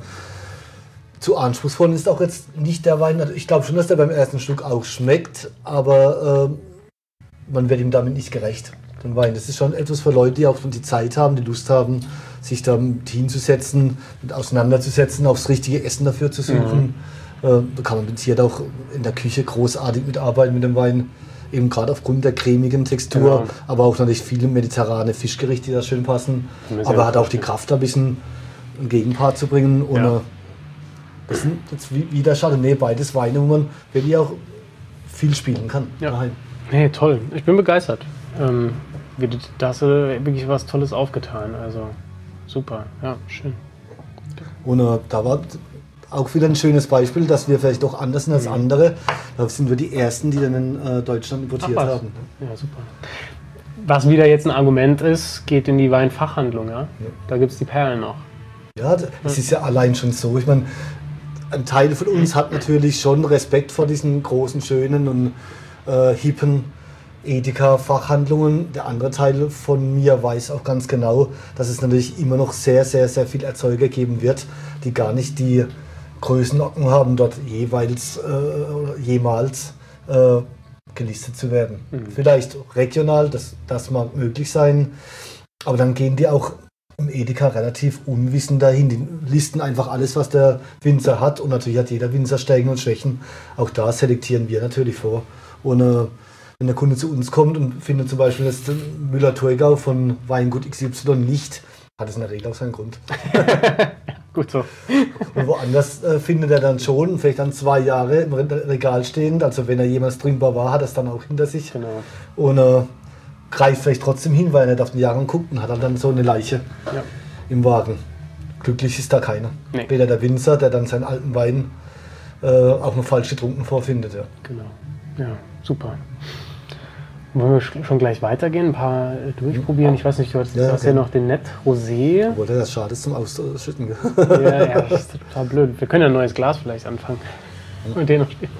zu anspruchsvoll ist auch jetzt nicht der Wein. Ich glaube schon, dass der beim ersten Schluck auch schmeckt, aber äh, man wird ihm damit nicht gerecht. Den Wein. Das ist schon etwas für Leute, die auch die Zeit haben, die Lust haben, sich da hinzusetzen, mit auseinanderzusetzen, aufs richtige Essen dafür zu suchen. Mhm. Äh, da kann man mit Sicherheit auch in der Küche großartig mitarbeiten mit dem Wein. Eben gerade aufgrund der cremigen Textur, genau. aber auch natürlich viele mediterrane Fischgerichte, die da schön passen. Aber er hat auch die Kraft, da ein bisschen einen Gegenpart zu bringen. Und ja. das sind jetzt wie, wie der Chardonnay, beides Weine, wo man wirklich auch viel spielen kann. Ja. Daheim. Hey, toll. Ich bin begeistert. Ähm, da hast du wirklich was Tolles aufgetan. Also super, ja, schön. Und äh, da war auch wieder ein schönes Beispiel, dass wir vielleicht doch anders sind als andere. Da sind wir die Ersten, die dann in äh, Deutschland importiert Ach, haben. Ja, super. Was wieder jetzt ein Argument ist, geht in die Weinfachhandlung. Ja? Ja. Da gibt es die Perlen noch. Ja, es ist ja allein schon so. Ich meine, ein Teil von uns hat natürlich schon Respekt vor diesen großen, schönen und äh, hippen Edeka-Fachhandlungen. Der andere Teil von mir weiß auch ganz genau, dass es natürlich immer noch sehr, sehr, sehr viel Erzeuger geben wird, die gar nicht die Größenordnung haben, dort jeweils, äh, jemals äh, gelistet zu werden. Mhm. Vielleicht regional, das, das mag möglich sein, aber dann gehen die auch im Edeka relativ unwissend dahin. Die listen einfach alles, was der Winzer hat, und natürlich hat jeder Winzer Stärken und Schwächen. Auch da selektieren wir natürlich vor. Und äh, wenn der Kunde zu uns kommt und findet zum Beispiel das Müller-Thurgau von Weingut X Y nicht, hat es in der Regel auch seinen Grund. Gut so. Und woanders äh, findet er dann schon, vielleicht dann zwei Jahre im Regal stehend. Also wenn er jemals trinkbar war, hat er es dann auch hinter sich. Genau. Und äh, greift vielleicht trotzdem hin, weil er nicht auf den Jahrgang guckt, und hat dann so eine Leiche ja. im Wagen. Glücklich ist da keiner. Nee. Weder der Winzer, der dann seinen alten Wein äh, auch noch falsch getrunken vorfindet. Ja. Genau. Ja, super. Wollen wir schon gleich weitergehen, ein paar durchprobieren? Ich weiß nicht, du hast ja, okay. ja noch den Net Rosé. Obwohl das schade ist zum Ausschütten. Ja, ja, das ist total blöd. Wir können ja ein neues Glas vielleicht anfangen. Ja. Und den noch stehen.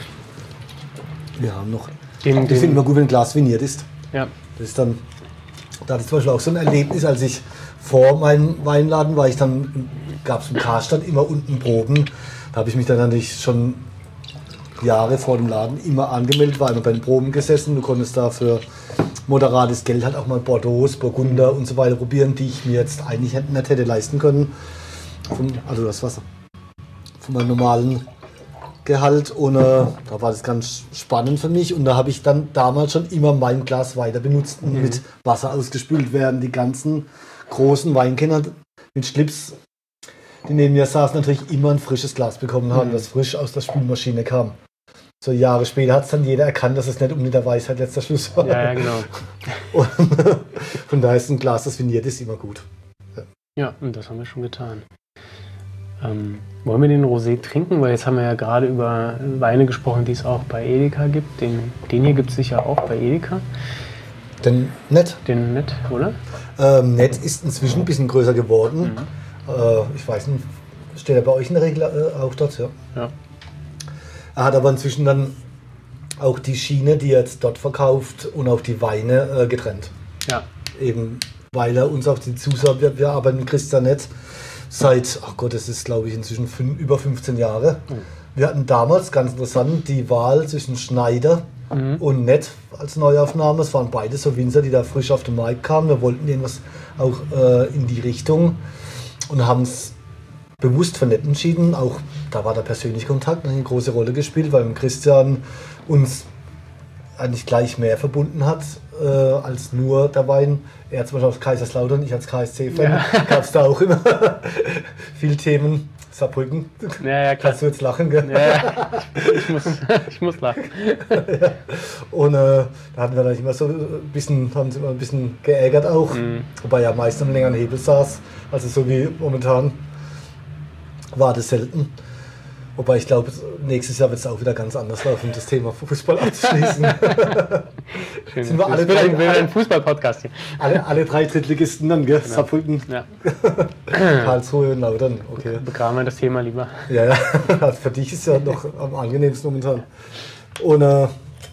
Wir haben noch. Den, ich finde immer gut, wenn ein Glas viniert ist. Ja. Das ist dann. Da hatte ich zum Beispiel auch so ein Erlebnis, als ich vor meinem Weinladen war, ich dann, gab es im Karstadt immer unten Proben. Da habe ich mich dann natürlich schon Jahre vor dem Laden immer angemeldet, war immer bei den Proben gesessen. Du konntest da für moderates Geld halt auch mal Bordeaux, Burgunder und so weiter probieren, die ich mir jetzt eigentlich nicht hätte leisten können. Vom, also das Wasser. Von meinem normalen Gehalt. Und äh, da war das ganz spannend für mich. Und da habe ich dann damals schon immer mein Glas weiter benutzt und mhm. mit Wasser ausgespült werden. Die ganzen großen Weinkenner mit Schlips, die neben mir saßen, natürlich immer ein frisches Glas bekommen haben, mhm. das frisch aus der Spülmaschine kam. So Jahre später hat es dann jeder erkannt, dass es nicht um der Weisheit letzter Schluss war. Ja, ja, genau. Und von daher ist ein Glas, das viniert ist, immer gut. Ja, ja, und das haben wir schon getan. Ähm, wollen wir den Rosé trinken? Weil jetzt haben wir ja gerade über Weine gesprochen, die es auch bei Edeka gibt. Den, den hier gibt es sicher auch bei Edeka. Den Net? Den Net, oder? Ähm, Net ist inzwischen ein bisschen größer geworden. Mhm. Äh, ich weiß nicht, steht er bei euch in der Regel äh, auch dort? Ja. Ja. Er hat aber inzwischen dann auch die Schiene, die er jetzt dort verkauft, und auch die Weine äh, getrennt. Ja. Eben, weil er uns auch die Zusage, wir, wir arbeiten mit Christian Net seit, ach Gott, das ist glaube ich inzwischen fünf, über fünfzehn Jahre. Mhm. Wir hatten damals, ganz interessant, die Wahl zwischen Schneider mhm. und Nett als Neuaufnahme. Es waren beide so Winzer, die da frisch auf den Markt kamen. Wir wollten irgendwas auch äh, in die Richtung und haben es bewusst für Nett entschieden. Auch da war der persönliche Kontakt eine große Rolle gespielt, weil Christian uns eigentlich gleich mehr verbunden hat äh, als nur der Wein. Er zum Beispiel aus Kaiserslautern, ich als K S C-Fan. Ja. Gab es da auch immer viele Themen. Saarbrücken. Ja, ja, klar. Kannst du jetzt lachen, gell? Ja, ja. Ich, muss, ich muss lachen. Ja. Und äh, da hatten wir dann immer so ein bisschen, haben sie immer ein bisschen geärgert auch. Mhm. Wobei ja meist am längeren Hebel saß. Also so wie momentan war das selten. Wobei ich glaube, nächstes Jahr wird es auch wieder ganz anders laufen, um das Thema Fußball abzuschließen. Schön. Sind wir alle drei, wir ein Fußball-Podcast hier. Alle, alle drei Drittligisten dann, gell? Genau. Saarbrücken, ja. Karlsruhe und Lautern. Okay. Begraben wir das Thema lieber. Ja, ja. Für dich ist ja noch am angenehmsten momentan. Und, äh,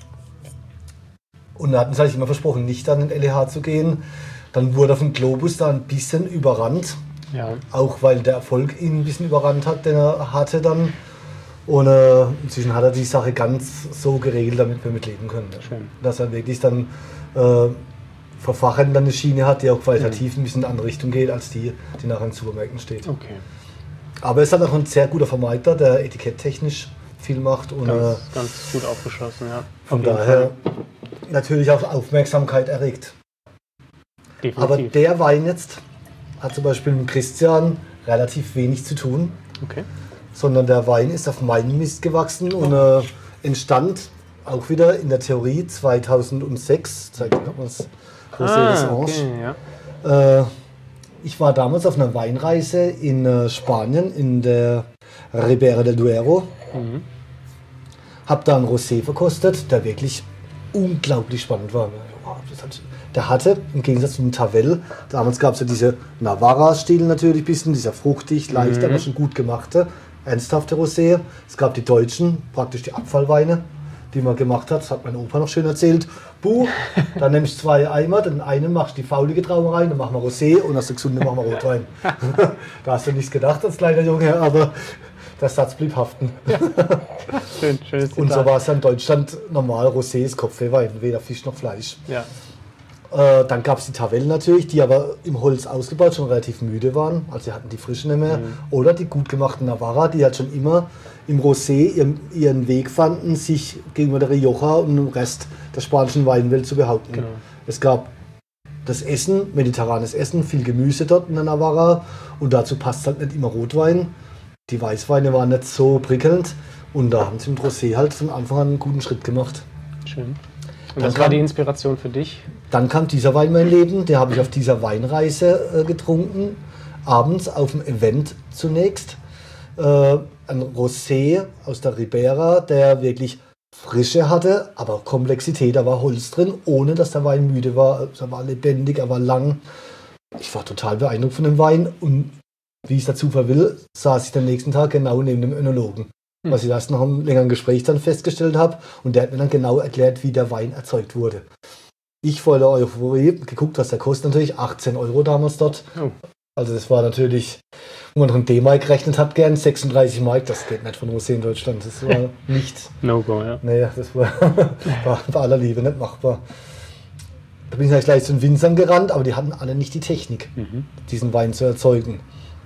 und wir hatten es eigentlich immer versprochen, nicht an den L E H zu gehen. Dann wurde auf dem Globus da ein bisschen überrannt. Ja. Auch weil der Erfolg ihn ein bisschen überrannt hat, den er hatte dann. Und äh, inzwischen hat er die Sache ganz so geregelt, damit wir mitleben können. Schön. Dass er wirklich dann äh, verfachend eine Schiene hat, die auch qualitativ mhm. ein bisschen in eine andere Richtung geht, als die, die nachher in Supermärkten steht. Okay. Aber er ist halt auch ein sehr guter Vermarkter, der etiketttechnisch viel macht. Und, ganz, äh, ganz gut aufgeschlossen, ja. Von daher Fall. Natürlich auch Aufmerksamkeit erregt. Definitiv. Aber der Wein jetzt hat zum Beispiel mit Christian relativ wenig zu tun. Okay. Sondern der Wein ist auf meinem Mist gewachsen und äh, entstand auch wieder in der Theorie zweitausendsechs. Zeigt man das Rosé ah, des Ange. Okay, ja. äh, ich war damals auf einer Weinreise in äh, Spanien, in der Ribera del Duero. Mhm. Hab da einen Rosé verkostet, der wirklich unglaublich spannend war. Der hatte, im Gegensatz zum Tavel, damals gab es ja diese Navarra-Stil natürlich ein bisschen, dieser fruchtig, leicht, mhm. aber schon gut gemachte, ernsthafte Rosé. Es gab die deutschen, praktisch die Abfallweine, die man gemacht hat. Das hat mein Opa noch schön erzählt. Buh, dann nehme ich zwei Eimer, den einen machst du die faulige Traube rein, dann machen wir Rosé und aus der gesunde machen wir Rotwein. Da hast du nichts gedacht als kleiner Junge, aber der Satz blieb haften. Ja. Schön, schönes Zitat. Und so war es ja in Deutschland normal, Rosé ist Kopfwein, weder Fisch noch Fleisch. Ja. Äh, dann gab es die Tavellen natürlich, die aber im Holz ausgebaut schon relativ müde waren. Also sie hatten die Frische nicht mehr. Mhm. Oder die gut gemachten Navarra, die halt schon immer im Rosé ihren, ihren Weg fanden, sich gegenüber der Rioja und dem Rest der spanischen Weinwelt zu behaupten. Genau. Es gab das Essen, mediterranes Essen, viel Gemüse dort in der Navarra. Und dazu passt halt nicht immer Rotwein. Die Weißweine waren nicht so prickelnd. Und da haben sie mit Rosé halt von Anfang an einen guten Schritt gemacht. Schön. Und was war die Inspiration für dich? Dann kam dieser Wein in mein Leben, den habe ich auf dieser Weinreise äh, getrunken. Abends auf dem Event zunächst. Äh, ein Rosé aus der Ribera, der wirklich Frische hatte, aber auch Komplexität. Da war Holz drin, ohne dass der Wein müde war. Er war lebendig, er war lang. Ich war total beeindruckt von dem Wein. Und wie es der Zufall will, saß ich den nächsten Tag genau neben dem Önologen. Was ich erst nach einem längeren Gespräch dann festgestellt habe. Und der hat mir dann genau erklärt, wie der Wein erzeugt wurde. Ich voller Euphorie geguckt, was der kostet. Natürlich achtzehn Euro damals dort. Oh. Also das war natürlich, wo man noch in D-Mark gerechnet hat, gern sechsunddreißig Mark. Das geht nicht von Rosé in Deutschland. Das war nicht. No-go, ja. Nee, das war, war bei aller Liebe nicht machbar. Da bin ich gleich, gleich zu den Winzern gerannt, aber die hatten alle nicht die Technik, mhm. diesen Wein zu erzeugen.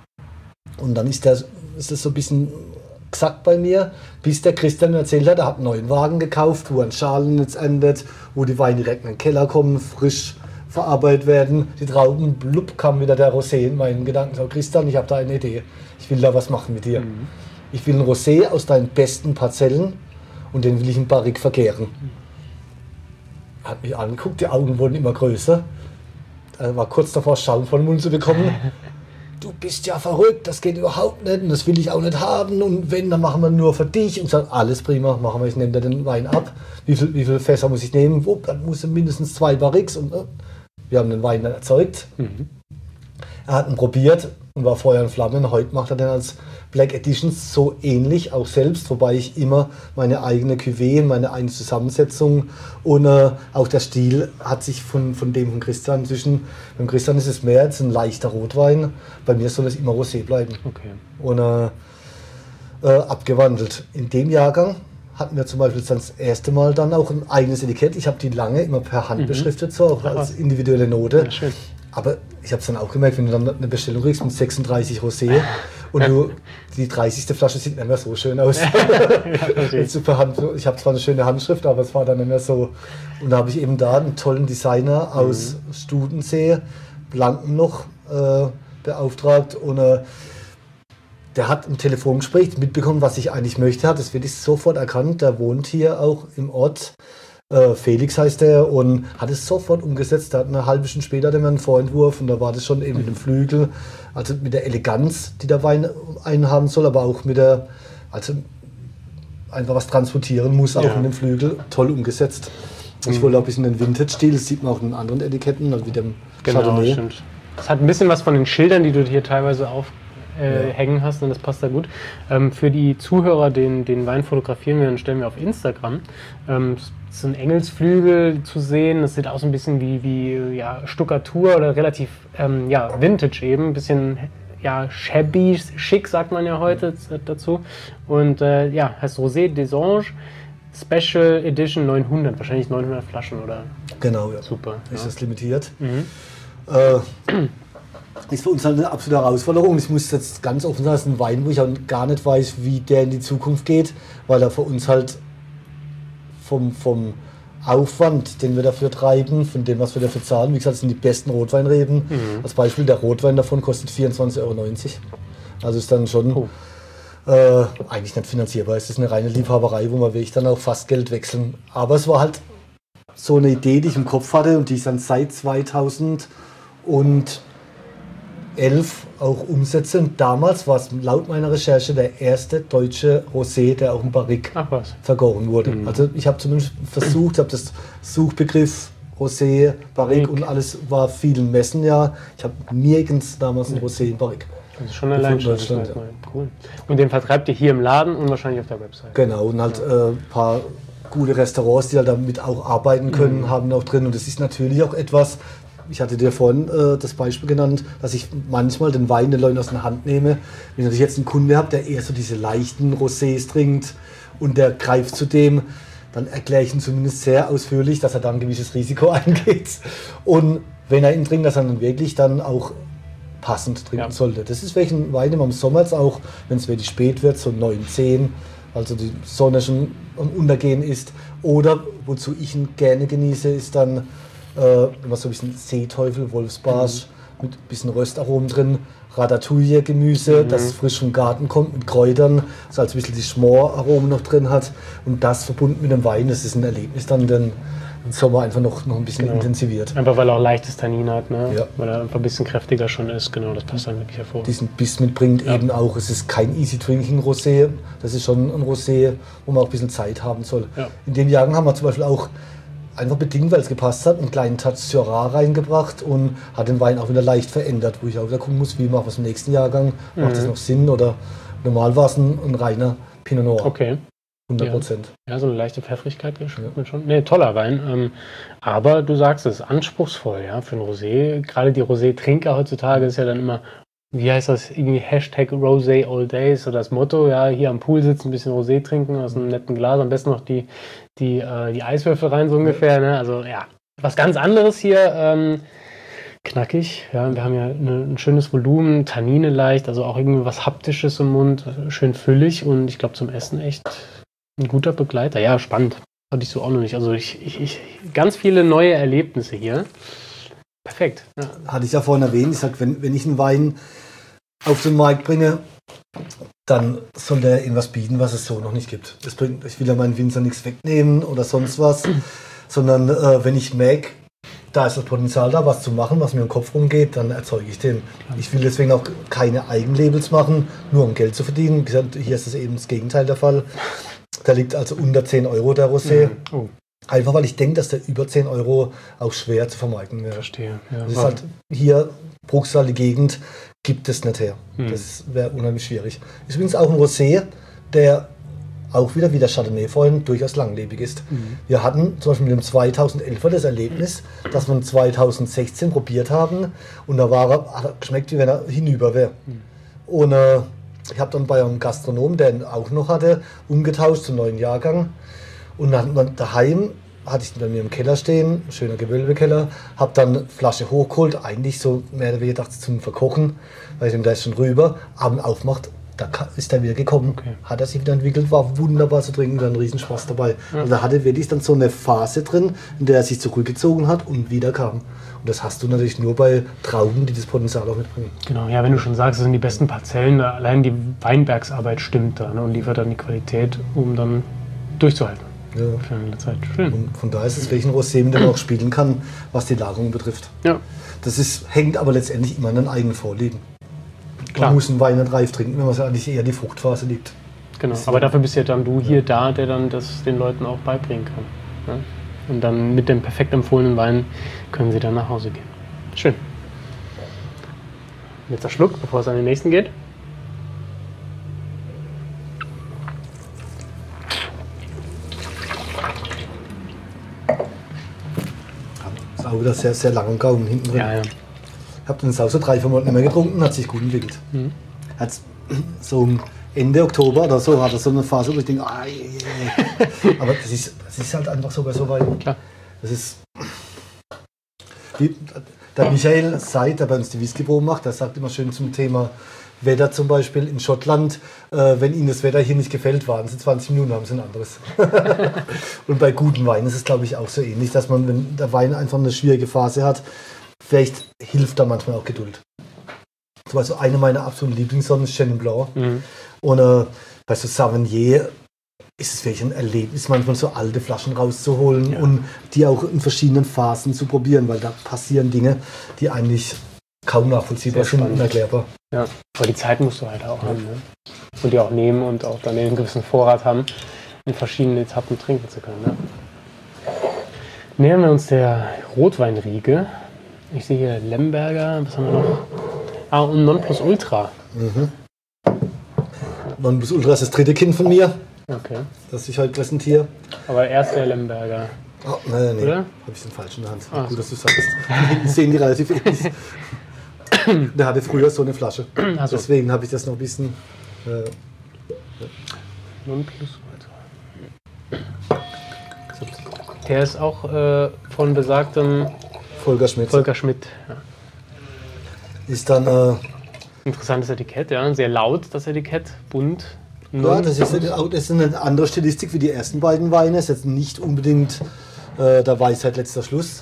Und dann ist, der, ist das so ein bisschen gesagt bei mir, bis der Christian mir erzählt hat, er hat einen neuen Wagen gekauft, wo ein Schalennetz endet, wo die Weine direkt in den Keller kommen, frisch verarbeitet werden. Die Trauben, blub, kam wieder der Rosé in meinen Gedanken. So, Christian, ich habe da eine Idee. Ich will da was machen mit dir. Mhm. Ich will einen Rosé aus deinen besten Parzellen und den will ich in Barrique vergären. Er hat mich angeguckt, die Augen wurden immer größer. Er war kurz davor, Schaum von dem Mund zu bekommen. Du bist ja verrückt, das geht überhaupt nicht und das will ich auch nicht haben und wenn, dann machen wir nur für dich. Und sagt, alles prima, machen wir, ich nehme dir den Wein ab. Wie viel, wie viele Fässer muss ich nehmen? Wupp, dann muss er mindestens zwei Barriques und äh, wir haben den Wein dann erzeugt. Mhm. Er hat ihn probiert und war Feuer und Flamme. Heute macht er den als Black Editions so ähnlich, auch selbst, wobei ich immer meine eigene Cuvée, meine eigene Zusammensetzung und äh, auch der Stil hat sich von, von dem von Christian inzwischen, beim Christian ist es mehr jetzt ein leichter Rotwein, bei mir soll es immer Rosé bleiben. Okay. Und äh, äh, abgewandelt. In dem Jahrgang hatten wir zum Beispiel das erste Mal dann auch ein eigenes Etikett. Ich habe die lange immer per Hand mhm. beschriftet, so auch als individuelle Note. Ja, schön. Aber ich habe es dann auch gemerkt, wenn du dann eine Bestellung kriegst mit sechsunddreißig Rosé und du, die dreißigste Flasche sieht nicht mehr so schön aus. Ja, per Hand, ich habe zwar eine schöne Handschrift, aber es war dann nicht mehr so. Und da habe ich eben da einen tollen Designer aus mhm. Studensee, Blanken noch, äh, beauftragt. Und äh, der hat im Telefongespräch mitbekommen, was ich eigentlich möchte. Hat das wirklich sofort erkannt. Der wohnt hier auch im Ort. Äh, Felix heißt er und hat es sofort umgesetzt. Da hat eine halbe Stunde später dann einen Vorentwurf und da war das schon eben mit dem Flügel, also mit der Eleganz, die der Wein einhaben soll, aber auch mit der, also einfach was transportieren muss, auch ja. mit dem Flügel, toll umgesetzt. Mhm. Ich wollte auch ein bisschen den Vintage-Stil, das sieht man auch in anderen Etiketten, also wie dem genau, Chardonnay. Stimmt. Das hat ein bisschen was von den Schildern, die du hier teilweise auf Äh, ja. hängen hast und das passt da gut. Ähm, für die Zuhörer, den, den Wein fotografieren wir, dann stellen wir auf Instagram. Ähm, es ist ein Engelsflügel zu sehen, das sieht aus ein bisschen wie, wie ja, Stuckatur oder relativ ähm, ja, Vintage eben, ein bisschen ja, shabby, schick sagt man ja heute dazu. Und äh, ja, heißt Rosé des Anges Special Edition neunhundert, wahrscheinlich neunhundert Flaschen oder? Genau, ja. Super. Ist ja. das limitiert. Mhm. Äh, ist für uns halt eine absolute Herausforderung. Ich muss jetzt ganz offen sagen, es ist ein Wein, wo ich auch gar nicht weiß, wie der in die Zukunft geht, weil er für uns halt vom, vom Aufwand, den wir dafür treiben, von dem, was wir dafür zahlen, wie gesagt, das sind die besten Rotweinreben. Mhm. Als Beispiel, der Rotwein davon kostet vierundzwanzig Euro neunzig. Also ist dann schon oh. äh, eigentlich nicht finanzierbar. Es ist eine reine Liebhaberei, wo wir wirklich dann auch fast Geld wechseln. Aber es war halt so eine Idee, die ich im Kopf hatte und die ich dann seit zweitausendelf auch umsetze. Und damals war es laut meiner Recherche der erste deutsche Rosé, der auch im Barrique vergoren wurde. Mhm. Also ich habe zumindest versucht, habe das Suchbegriff Rosé, Barrique und alles war vielen Messen ja. Ich habe nirgends damals ein Rosé im Barrique. Das ist schon allein schon. Ja. Cool. Und den vertreibt ihr hier im Laden und wahrscheinlich auf der Website. Genau, und halt ein ja. äh, paar gute Restaurants, die halt damit auch arbeiten können, mhm. haben auch drin. Und das ist natürlich auch etwas, ich hatte dir vorhin äh, das Beispiel genannt, dass ich manchmal den Wein den Leuten aus der Hand nehme. Wenn ich jetzt einen Kunde habe, der eher so diese leichten Rosés trinkt und der greift zu dem, dann erkläre ich ihm zumindest sehr ausführlich, dass er da ein gewisses Risiko eingeht. Und wenn er ihn trinkt, dass er dann wirklich dann auch passend trinken ja. sollte. Das ist welchen Wein immer im Sommer jetzt auch, wenn es wirklich spät wird, so neun, zehn, also die Sonne schon am Untergehen ist. Oder wozu ich ihn gerne genieße, ist dann Äh, immer so ein bisschen Seeteufel, Wolfsbarsch, mhm. mit ein bisschen Röstaromen drin, Ratatouille, Gemüse, mhm. das frisch vom Garten kommt mit Kräutern, das also ein bisschen die Schmoraromen noch drin hat und das verbunden mit dem Wein, das ist ein Erlebnis dann den Sommer einfach noch, noch ein bisschen genau. intensiviert. Einfach weil er auch leichtes Tannin hat, ne? Ja. Weil er einfach ein bisschen kräftiger schon ist, genau, das passt dann wirklich hervor. Diesen Biss mitbringt ja. eben auch, es ist kein Easy Drinking Rosé, das ist schon ein Rosé, wo man auch ein bisschen Zeit haben soll. Ja. In den Jahren haben wir zum Beispiel auch einfach bedingt, weil es gepasst hat, einen kleinen Touch Syrah reingebracht und hat den Wein auch wieder leicht verändert, wo ich auch wieder gucken muss, wie macht was im nächsten Jahrgang, mhm. macht das noch Sinn oder normal war es ein, ein reiner Pinot Noir. Okay. hundert Prozent. Ja. ja, so eine leichte Pfeffrigkeit schmeckt ja. schon. Nee, toller Wein. Ähm, aber du sagst es, anspruchsvoll, ja, für ein Rosé. Gerade die Rosé-Trinker heutzutage ist ja dann immer, wie heißt das, irgendwie Hashtag Rosé all day, so das Motto, ja, hier am Pool sitzen, ein bisschen Rosé trinken aus einem netten Glas, am besten noch die, die, äh, die Eiswürfel rein, so ungefähr, ne? Also ja, was ganz anderes hier, ähm, knackig, ja, wir haben ja eine, ein schönes Volumen, Tannine leicht, also auch irgendwie was Haptisches im Mund, schön füllig und ich glaube zum Essen echt ein guter Begleiter. Ja, spannend, hatte ich so auch noch nicht, also ich, ich, ich ganz viele neue Erlebnisse hier. Perfekt. Ja. Hatte ich ja vorhin erwähnt, ich sag, wenn, wenn ich einen Wein auf den Markt bringe, dann soll der irgendwas bieten, was es so noch nicht gibt. Das bringt, ich will ja meinen Winzer nichts wegnehmen oder sonst was, sondern äh, wenn ich merke, da ist das Potenzial da, was zu machen, was mir im Kopf rumgeht, dann erzeuge ich den. Ich will deswegen auch keine Eigenlabels machen, nur um Geld zu verdienen. Wie gesagt, hier ist es eben das Gegenteil der Fall. Da liegt also unter zehn Euro der Rosé. Mhm. Oh. Einfach weil ich denke, dass der über zehn Euro auch schwer zu vermarkten wäre. Verstehe. Ja, das ist halt hier, Bruchsal, die Gegend, gibt es nicht her. Hm. Das wäre unheimlich schwierig. Ist übrigens auch ein Rosé, der auch wieder wie der Chardonnay vorhin durchaus langlebig ist. Mhm. Wir hatten zum Beispiel mit dem zweitausendelfer das Erlebnis, dass wir zweitausendsechzehn probiert haben und da war er, hat er geschmeckt, wie wenn er hinüber wäre. Mhm. Und äh, Ich habe dann bei einem Gastronom, der ihn auch noch hatte, umgetauscht zum neuen Jahrgang. Und dann daheim hatte ich ihn bei mir im Keller stehen, schöner Gewölbekeller, habe dann Flasche hochgeholt, eigentlich so mehr oder weniger dachte zum Verkochen, weil ich ihm da ist schon rüber, Abend aufmacht, da ist er wieder gekommen, okay. Hat er sich wieder entwickelt, war wunderbar zu trinken, dann riesen Spaß dabei. Ja. Also da hatte wirklich dann so eine Phase drin, in der er sich zurückgezogen hat und wieder kam. Und das hast du natürlich nur bei Trauben, die das Potenzial auch mitbringen. Genau, ja, wenn du schon sagst, es sind die besten Parzellen, allein die Weinbergsarbeit stimmt da, ne, und liefert dann die Qualität, um dann durchzuhalten. Ja. Für eine Zeit. Schön. Und von daher ist es, welchen Rosé man dann auch spielen kann, was die Lagerung betrifft. Ja. Das ist, hängt aber letztendlich immer an den eigenen Vorlieben. Klar. Man muss einen Wein nicht reif trinken, wenn man eigentlich eher die Fruchtphase liegt. Genau, aber dafür bist ja dann du hier ja. da, der dann das den Leuten auch beibringen kann. Ne? Und dann mit dem perfekt empfohlenen Wein können sie dann nach Hause gehen. Schön. Jetzt der Schluck, bevor es an den nächsten geht. Auch wieder sehr, sehr lang und Gaumen hinten drin. Ja, ja. Ich habe den Sau so drei, vier Monate nicht mehr getrunken, hat sich gut entwickelt. Mhm. Hat's so Ende Oktober oder so hat er so eine Phase, wo ich denke, ah, je, je. Aber das ist, das ist halt einfach so bei so Weinen. Klar. Das ist wie der Michael Seid, der bei uns die Whisky-Probe macht, der sagt immer schön zum Thema Wetter zum Beispiel in Schottland, äh, wenn ihnen das Wetter hier nicht gefällt, warten sie zwanzig Minuten, haben sie ein anderes. Und bei guten Weinen ist es, glaube ich, auch so ähnlich, dass man, wenn der Wein einfach eine schwierige Phase hat, vielleicht hilft da manchmal auch Geduld. Zum Beispiel eine meiner absoluten Lieblingssorten ist Chenin Blanc. Mhm. Und äh, bei so Sauvignon ist es wirklich ein Erlebnis, manchmal so alte Flaschen rauszuholen, ja, und die auch in verschiedenen Phasen zu probieren, weil da passieren Dinge, die eigentlich kaum nachvollziehbar sind und unerklärbar. Ja, aber die Zeit musst du halt auch ja. haben, ne? Und die auch nehmen und auch dann einen gewissen Vorrat haben, in verschiedenen Etappen trinken zu können. Ne? Nähern wir uns der Rotweinriege. Ich sehe hier Lemberger, was haben wir noch? Ah, und Nonplusultra. Mhm. Nonplusultra ist das dritte Kind von mir, okay, das ich heute präsentiere. Aber erst der Lemberger. Oh, nein, nein, nein. Habe ich den falsch in der Hand. Ah, Gut, so. dass du sagst. Hinten sehen die relativ ähnlich. Der hatte früher so eine Flasche. So. Deswegen habe ich das noch ein bisschen. Äh, Nonplusultra. Der ist auch äh, von besagtem Volker Schmidt. Volker Schmidt. Ja. Ist dann. Äh, Interessantes Etikett, ja. Sehr laut, das Etikett. Bunt. Ja, das ist, das ist eine andere Stilistik wie die ersten beiden Weine. Ist jetzt nicht unbedingt äh, der Weisheit letzter Schluss.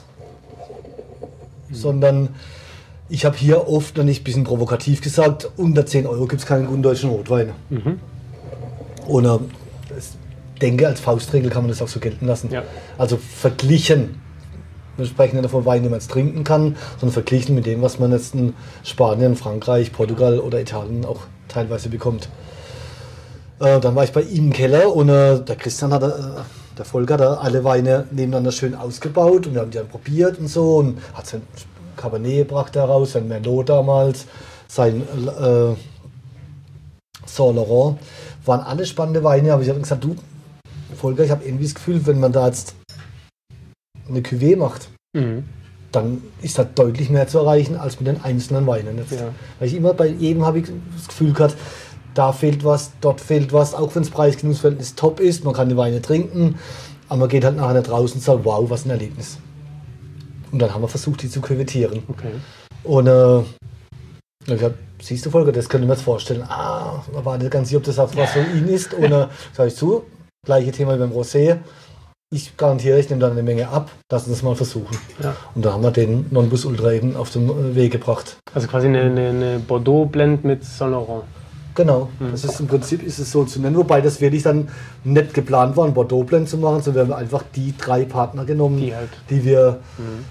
Mhm. Sondern ich habe hier oft, und ich ein bisschen provokativ gesagt, unter zehn Euro gibt es keinen guten deutschen Rotwein. Mhm. Und äh, ich denke, als Faustregel kann man das auch so gelten lassen. Ja. Also verglichen. Wir sprechen nicht von Wein, den man jetzt trinken kann, sondern verglichen mit dem, was man jetzt in Spanien, Frankreich, Portugal oder Italien auch teilweise bekommt. Äh, dann war ich bei ihm im Keller und äh, der Christian hat, äh, der Volker, hat alle Weine nebeneinander schön ausgebaut und wir haben die dann probiert und so und hat sein Cabernet gebracht daraus, sein Merlot damals, sein äh, Saint Laurent. Waren alle spannende Weine, aber ich habe gesagt, du Volker, ich habe irgendwie das Gefühl, wenn man da jetzt eine Cuvée macht, mhm, dann ist da deutlich mehr zu erreichen als mit den einzelnen Weinen jetzt. Ja. Weil ich immer bei jedem habe ich das Gefühl gehabt, da fehlt was, dort fehlt was, auch wenn das Preis-Genuss-Verhältnis top ist, man kann die Weine trinken, aber man geht halt nachher nicht raus und sagt, wow, was ein Erlebnis. Und dann haben wir versucht, die zu küvettieren. Okay. Und äh, ich habe gesagt, siehst du Volker, das könnte ich mir jetzt vorstellen. Ah, man war nicht ganz sicher, ob das auch was für ihn ist. Und äh, sage ich zu, gleiche Thema wie beim Rosé. Ich garantiere, ich nehme dann eine Menge ab, lassen wir es mal versuchen. Ja. Und da haben wir den Nonplusultra eben auf den Weg gebracht. Also quasi eine, eine, eine Bordeaux-Blend mit Saint Laurent. Genau, mhm. Das ist im Prinzip ist es so zu nennen, wobei das wirklich dann nicht geplant war, ein Bordeaux-Blend zu machen, sondern wir haben einfach die drei Partner genommen, die, halt. die wir mhm.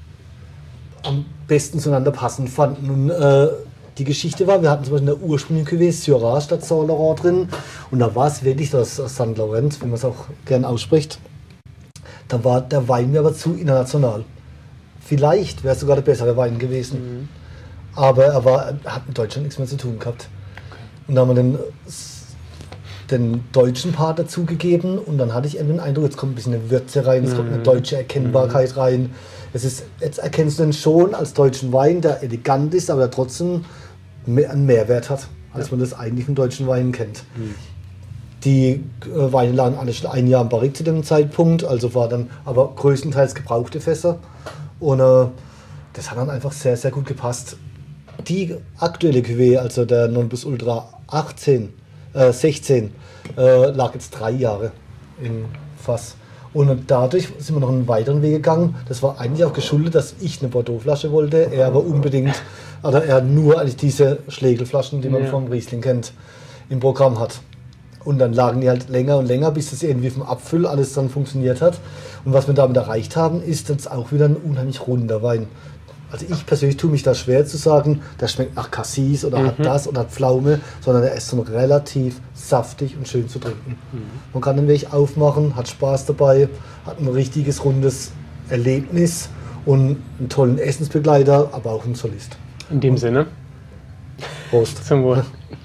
am besten zueinander passend fanden. Und äh, die Geschichte war, wir hatten zum Beispiel in der ursprünglichen Cuvée Syrah statt Saint Laurent drin und da war es wirklich das Saint Laurent, wenn man es auch gern ausspricht. Da war der Wein mir aber zu international. Vielleicht wäre es sogar der bessere Wein gewesen. Mhm. Aber er war, hat mit Deutschland nichts mehr zu tun gehabt. Okay. Und da haben wir den, den deutschen Part dazugegeben und dann hatte ich eben den Eindruck, jetzt kommt ein bisschen eine Würze rein, es mhm. kommt eine deutsche Erkennbarkeit mhm. rein. Es ist, jetzt erkennst du den schon als deutschen Wein, der elegant ist, aber der trotzdem einen Mehrwert hat. als ja. man das eigentlich von deutschen Weinen kennt. Mhm. Die äh, Weine lagen alle schon ein Jahr im Barrique zu dem Zeitpunkt, also war dann aber größtenteils gebrauchte Fässer. Und äh, das hat dann einfach sehr, sehr gut gepasst. Die aktuelle Cuvée, also der Nonplusultra achtzehn, äh, sechzehn, äh, lag jetzt drei Jahre im Fass. Und dadurch sind wir noch einen weiteren Weg gegangen. Das war eigentlich auch geschuldet, dass ich eine Bordeaux-Flasche wollte. Er aber unbedingt, oder er nur eigentlich diese Schlegelflaschen, die man ja. vom Riesling kennt, im Programm hat. Und dann lagen die halt länger und länger, bis das irgendwie vom Abfüll alles dann funktioniert hat. Und was wir damit erreicht haben, ist jetzt auch wieder ein unheimlich runder Wein. Also ich persönlich tue mich da schwer zu sagen, der schmeckt nach Cassis oder mhm. hat das oder hat Pflaume, sondern er ist so relativ saftig und schön zu trinken. Mhm. Man kann den Weg aufmachen, hat Spaß dabei, hat ein richtiges rundes Erlebnis und einen tollen Essensbegleiter, aber auch einen Solist. In dem und Sinne. Prost. Zum Wohl.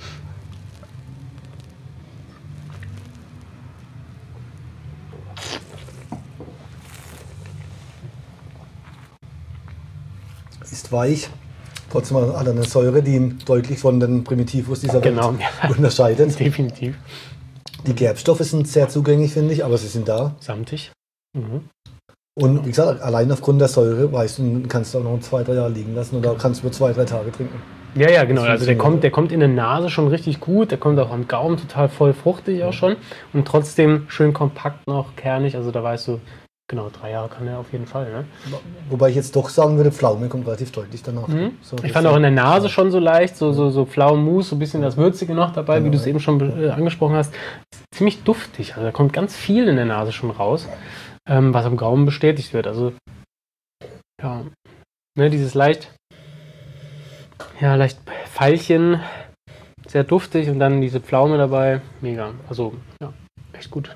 Ist weich, trotzdem hat er eine Säure, die ihn deutlich von den Primitivus dieser Welt genau, ja. unterscheidet. Definitiv. Die Gerbstoffe sind sehr zugänglich, finde ich, aber sie sind da. Samtig. Mhm. Und wie gesagt, allein aufgrund der Säure weißt du, kannst du auch noch zwei, drei Jahre liegen lassen oder kannst du nur zwei, drei Tage trinken. Ja, ja, genau. Also der kommt, der kommt in der Nase schon richtig gut, der kommt auch am Gaumen total voll fruchtig auch schon und trotzdem schön kompakt noch, kernig. Also da weißt du, genau, drei Jahre kann er auf jeden Fall. Ne? Wobei ich jetzt doch sagen würde, Pflaume kommt relativ deutlich danach. Mhm. So, ich fand auch in der Nase schon so leicht, so, so, so Pflaumenmus, so ein bisschen das Würzige noch dabei, genau, wie du es ja. eben schon äh, angesprochen hast. Ziemlich duftig, also da kommt ganz viel in der Nase schon raus, ähm, was am Gaumen bestätigt wird. Also, ja, ne, dieses leicht, ja, leicht Veilchen, sehr duftig und dann diese Pflaume dabei, mega. Also, ja, echt gut.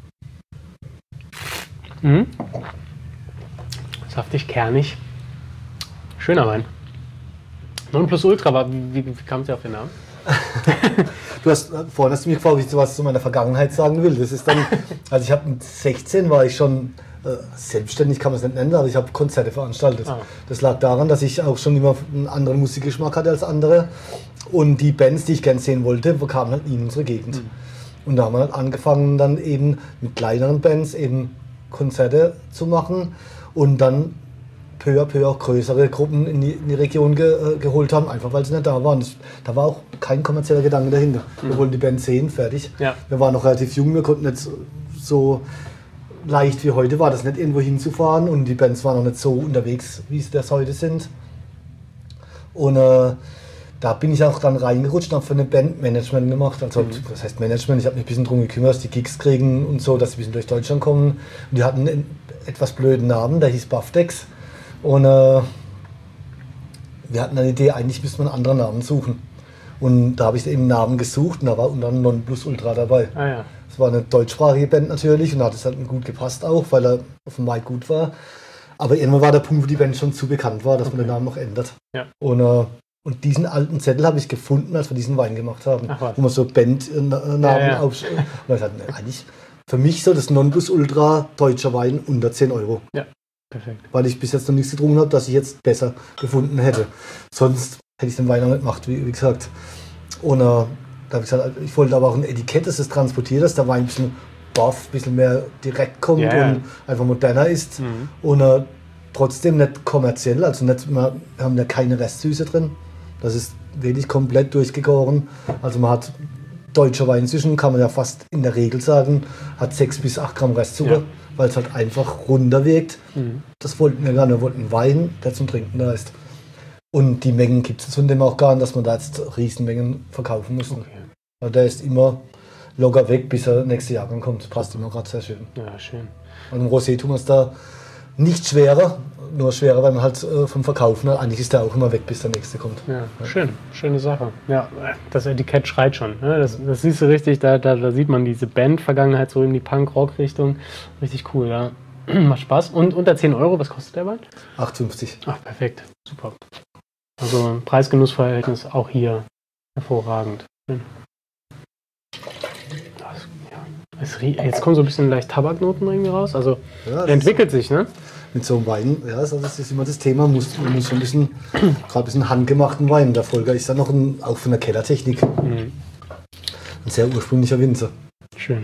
Mhm. Saftig, kernig. Schöner Wein. Nonplusultra, war, wie, wie, wie kam es dir auf den Namen? Du hast vorhin hast du mich gefragt, ob ich was zu meiner Vergangenheit sagen will. Das ist dann, also ich habe mit sechzehn war ich schon äh, selbstständig, kann man es nicht nennen, aber ich habe Konzerte veranstaltet. Ah. Das lag daran, dass ich auch schon immer einen anderen Musikgeschmack hatte als andere. Und die Bands, die ich gerne sehen wollte, kamen halt in unsere Gegend. Mhm. Und da haben wir halt angefangen, dann eben mit kleineren Bands eben Konzerte zu machen und dann peu à peu auch größere Gruppen in die, in die Region ge, äh, geholt haben, einfach weil sie nicht da waren. Das, da war auch kein kommerzieller Gedanke dahinter. Mhm. Wir wollten die Band sehen, fertig. Ja. Wir waren noch relativ jung, wir konnten nicht so leicht wie heute, war das nicht irgendwo hinzufahren und die Bands waren noch nicht so unterwegs, wie sie das heute sind. Und äh, da bin ich auch dann reingerutscht und habe für eine Band Management gemacht. Also, mhm. das heißt Management, ich habe mich ein bisschen darum gekümmert, dass die Gigs kriegen und so, dass sie ein bisschen durch Deutschland kommen. Und die hatten einen etwas blöden Namen, der hieß Buffdex. Und äh, wir hatten eine Idee, eigentlich müsste man einen anderen Namen suchen. Und da habe ich eben einen Namen gesucht und da war unter anderem Nonplusultra dabei. Ah, ja. Das war eine deutschsprachige Band natürlich und da hat es halt gut gepasst auch, weil er auf dem Mic gut war. Aber irgendwann war der Punkt, wo die Band schon zu bekannt war, dass okay. man den Namen noch ändert. Ja. Und äh, Und diesen alten Zettel habe ich gefunden, als wir diesen Wein gemacht haben. Ach, wo man so Bandnamen ja, ja. aufschreibt. Und ich dachte, eigentlich für mich so das Nonplusultra deutscher Wein unter zehn Euro. Ja, perfekt. Weil ich bis jetzt noch nichts getrunken habe, das ich jetzt besser gefunden hätte. Sonst hätte ich den Wein auch nicht gemacht, wie, wie gesagt. Und äh, da habe ich gesagt, ich wollte aber auch ein Etikett, das es transportiert, dass der Wein ein bisschen buff, ein bisschen mehr direkt kommt ja, ja. und einfach moderner ist. Mhm. Und äh, trotzdem nicht kommerziell, also nicht, wir haben ja keine Restsüße drin. Das ist wirklich komplett durchgegoren. Also man hat deutscher Wein inzwischen, kann man ja fast in der Regel sagen, hat sechs bis acht Gramm Restzucker, ja. weil es halt einfach runter wirkt. Mhm. Das wollten wir gar nicht. Wir wollten Wein, der zum Trinken da ist. Und die Mengen gibt es von dem auch gar nicht, dass man da jetzt Riesenmengen verkaufen muss. Okay. Weil der ist immer locker weg, bis er nächste Jahr kommt. Das passt immer gerade sehr schön. Ja, schön. Und im Rosé tun wir es da nicht schwerer, nur schwerer, weil man halt äh, vom Verkaufen hat. Eigentlich ist der auch immer weg, bis der nächste kommt. Ja, ja. Schön, schöne Sache. Ja, das Etikett schreit schon. Ne? Das, das siehst du richtig, da, da, da sieht man diese Band-Vergangenheit so in die Punk-Rock-Richtung. Richtig cool, ja. Macht Spaß. Und unter zehn Euro, was kostet der Wein? acht fünfzig. Ach, perfekt. Super. Also Preis-Genuss-Verhältnis auch hier hervorragend. Schön. Das, ja. Es, jetzt kommen so ein bisschen leicht Tabaknoten irgendwie raus. Also ja, entwickelt sich, ne? mit so einem Wein, ja, also das ist immer das Thema, man muss, man muss schon ein bisschen, gerade ein bisschen handgemachten Wein. Der Volker ist dann noch ein, auch von der Kellertechnik mhm. ein sehr ursprünglicher Winzer. Schön.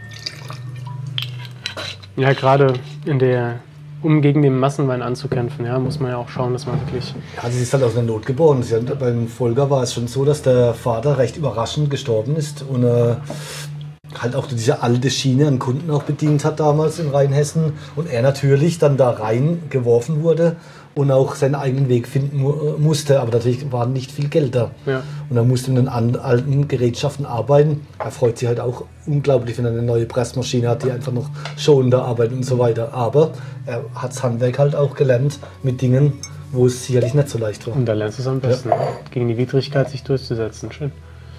Ja, gerade in der, um gegen den Massenwein anzukämpfen, ja, muss man ja auch schauen, dass man wirklich... Ja, das ist halt aus der Not geboren. Ja, beim Volker war es schon so, dass der Vater recht überraschend gestorben ist und äh, halt auch diese alte Schiene an Kunden auch bedient hat damals in Rheinhessen und er natürlich dann da reingeworfen wurde und auch seinen eigenen Weg finden mu musste, aber natürlich war nicht viel Geld da. Ja. Und er musste mit den alten Gerätschaften arbeiten. Er freut sich halt auch unglaublich, wenn er eine neue Pressmaschine hat, die einfach noch schonender arbeitet und so weiter. Aber er hat das Handwerk halt auch gelernt mit Dingen, wo es sicherlich nicht so leicht war. Und da lernst du es am besten, ja. Gegen die Widrigkeit sich durchzusetzen. Schön.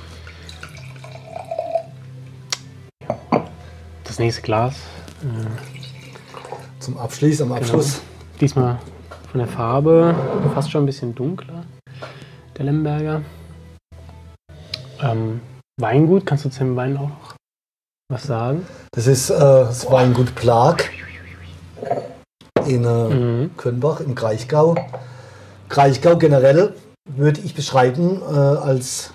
Das nächste Glas. Zum Abschluss, am Abschluss. Genau. Diesmal von der Farbe fast schon ein bisschen dunkler, der Lemberger. Ähm, Weingut, kannst du zu dem Wein auch noch was sagen? Das ist äh, das Weingut Plag in äh, mhm. Könbach im Kraichgau. Kraichgau generell würde ich beschreiben äh, als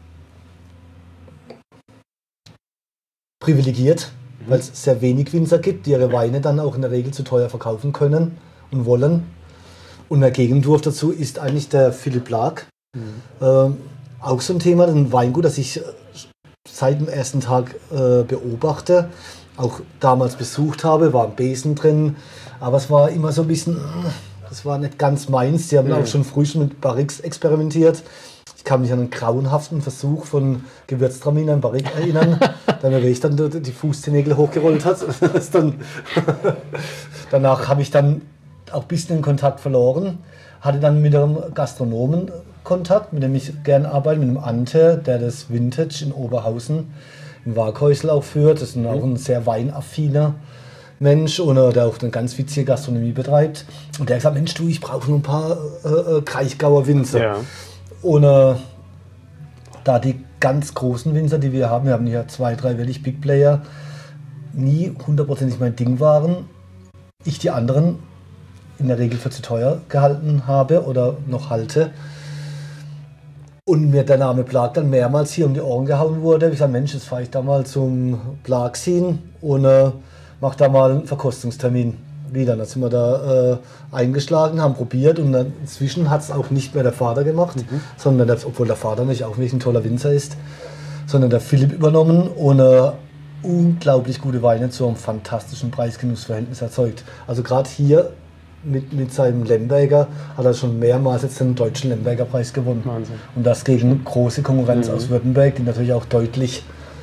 privilegiert, mhm. weil es sehr wenig Winzer gibt, die ihre Weine dann auch in der Regel zu teuer verkaufen können und wollen. Und der Gegenentwurf dazu ist eigentlich der Philipp Plag. Mhm. Ähm, auch so ein Thema, ein Weingut, das ich seit dem ersten Tag äh, beobachte, auch damals besucht habe, war ein Besen drin, aber es war immer so ein bisschen, das war nicht ganz meins. Die haben mhm. auch schon früh schon mit Barriques experimentiert. Ich kann mich an einen grauenhaften Versuch von Gewürztraminer in Barrique erinnern, da mir ich dann die Fußzehennägel hochgerollt hat. dann Danach habe ich dann auch ein bisschen den Kontakt verloren, hatte dann mit einem Gastronomen Kontakt, mit dem ich gerne arbeite, mit dem Ante, der das Vintage in Oberhausen im Waghäusl auch führt. Das ist auch ein sehr weinaffiner Mensch und der auch eine ganz witzige Gastronomie betreibt. Und der hat gesagt, Mensch du, ich brauche nur ein paar äh, Kraichgauer Winzer. Ja. Und äh, da die ganz großen Winzer, die wir haben, wir haben hier zwei, drei wirklich Big Player, nie hundertprozentig mein Ding waren, ich die anderen in der Regel für zu teuer gehalten habe oder noch halte. Und mir der Name Plag dann mehrmals hier um die Ohren gehauen wurde. Ich gesagt, Mensch, jetzt fahre ich da mal zum Plagsin und äh, mache da mal einen Verkostungstermin wieder. Dann sind wir da äh, eingeschlagen, haben probiert und dann inzwischen hat es auch nicht mehr der Vater gemacht, mhm. sondern der, obwohl der Vater nicht auch wirklich ein toller Winzer ist, sondern der Philipp übernommen und äh, unglaublich gute Weine zu einem fantastischen Preis-Genuss-Verhältnis erzeugt. Also gerade hier Mit, mit seinem Lemberger hat er schon mehrmals jetzt den deutschen Lemberger Preis gewonnen. Wahnsinn. Und das gegen große Konkurrenz mhm. aus Württemberg, die natürlich auch deutlich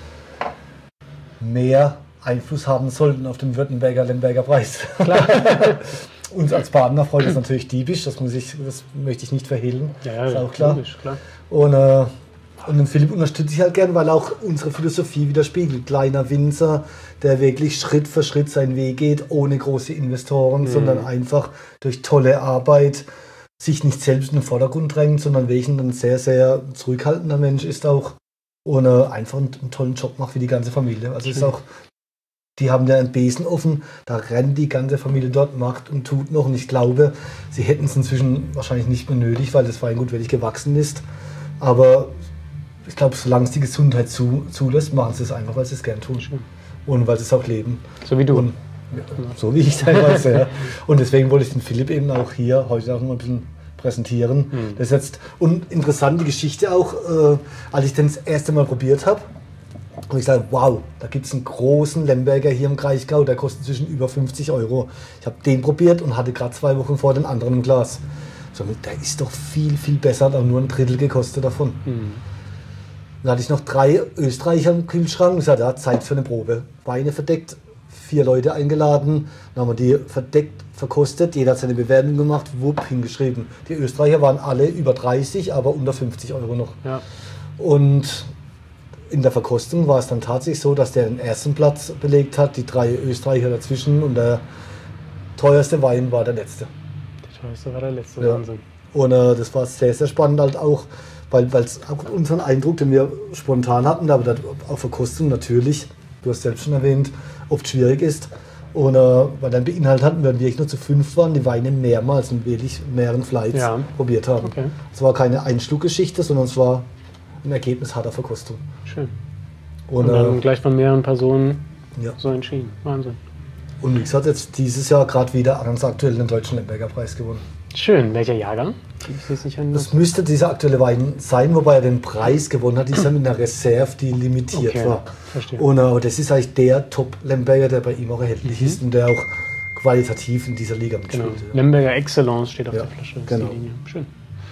mehr Einfluss haben sollten auf den Württemberger Lemberger Preis. Klar. Uns als Partner freut es natürlich diebisch, das, muss ich, das möchte ich nicht verhehlen. Ja, ja, ist auch klar. Logisch, klar. Und, äh, und den Philipp unterstütze ich halt gern, weil auch unsere Philosophie widerspiegelt. Kleiner Winzer, der wirklich Schritt für Schritt seinen Weg geht, ohne große Investoren, mhm. sondern einfach durch tolle Arbeit sich nicht selbst in den Vordergrund drängt, sondern wirklich ein sehr, sehr zurückhaltender Mensch ist auch und äh, einfach einen, einen tollen Job macht wie die ganze Familie. Also mhm. ist auch, die haben ja einen Besen offen, da rennt die ganze Familie dort, macht und tut noch und ich glaube, sie hätten es inzwischen wahrscheinlich nicht mehr nötig, weil das Weingut wirklich gewachsen ist, aber ich glaube, solange es die Gesundheit zu, zulässt, machen sie es einfach, weil sie es gern tun. Schön. Und weil sie es auch leben. So wie du. Und, ja, so wie ich teilweise, ja. Und deswegen wollte ich den Philipp eben auch hier heute auch mal ein bisschen präsentieren. Mhm. Das ist jetzt, und interessante Geschichte auch, äh, als ich den das erste Mal probiert habe, und ich sage, wow, da gibt es einen großen Lemberger hier im Kraichgau, der kostet zwischen über fünfzig Euro. Ich habe den probiert und hatte gerade zwei Wochen vor den anderen im Glas. So, der ist doch viel, viel besser, hat auch nur ein Drittel gekostet davon. Mhm. Dann hatte ich noch drei Österreicher im Kühlschrank und gesagt, ja, Zeit für eine Probe. Weine verdeckt, vier Leute eingeladen, dann haben wir die verdeckt verkostet, jeder hat seine Bewertung gemacht, wupp, hingeschrieben. Die Österreicher waren alle über dreißig, aber unter fünfzig Euro noch. Ja. Und in der Verkostung war es dann tatsächlich so, dass der den ersten Platz belegt hat, die drei Österreicher dazwischen und der teuerste Wein war der letzte. Der teuerste war der letzte, ja. Wahnsinn. Und äh, das war sehr, sehr spannend halt auch, weil es auch unseren Eindruck, den wir spontan hatten, aber auch Verkostung natürlich, du hast selbst schon erwähnt, oft schwierig ist. Und äh, weil dann beinhaltet hatten, wenn wir wirklich nur zu fünf waren, die Weine mehrmals in wirklich mehreren Flights Ja. probiert haben. Okay. Es war keine Einschluckgeschichte, sondern es war ein Ergebnis harter Verkostung. Schön. Und, Und dann äh, gleich von mehreren Personen ja. so entschieden. Wahnsinn. Und wie gesagt, jetzt dieses Jahr gerade wieder ganz aktuell den Deutschen Lemberger Preis gewonnen. Schön. Welcher Jahrgang? Ich weiß nicht an- Das müsste dieser aktuelle Wein sein, wobei er den Preis gewonnen hat. Dieser mit einer Reserve, die limitiert Okay, war. verstehe. Und äh, das ist eigentlich der Top-Lemberger, der bei ihm auch erhältlich Mhm. ist und der auch qualitativ in dieser Liga Genau. mitspielt. Ja. Lemberger Excellence steht auf Ja, der Flasche. Das ist genau. die Linie. Schön.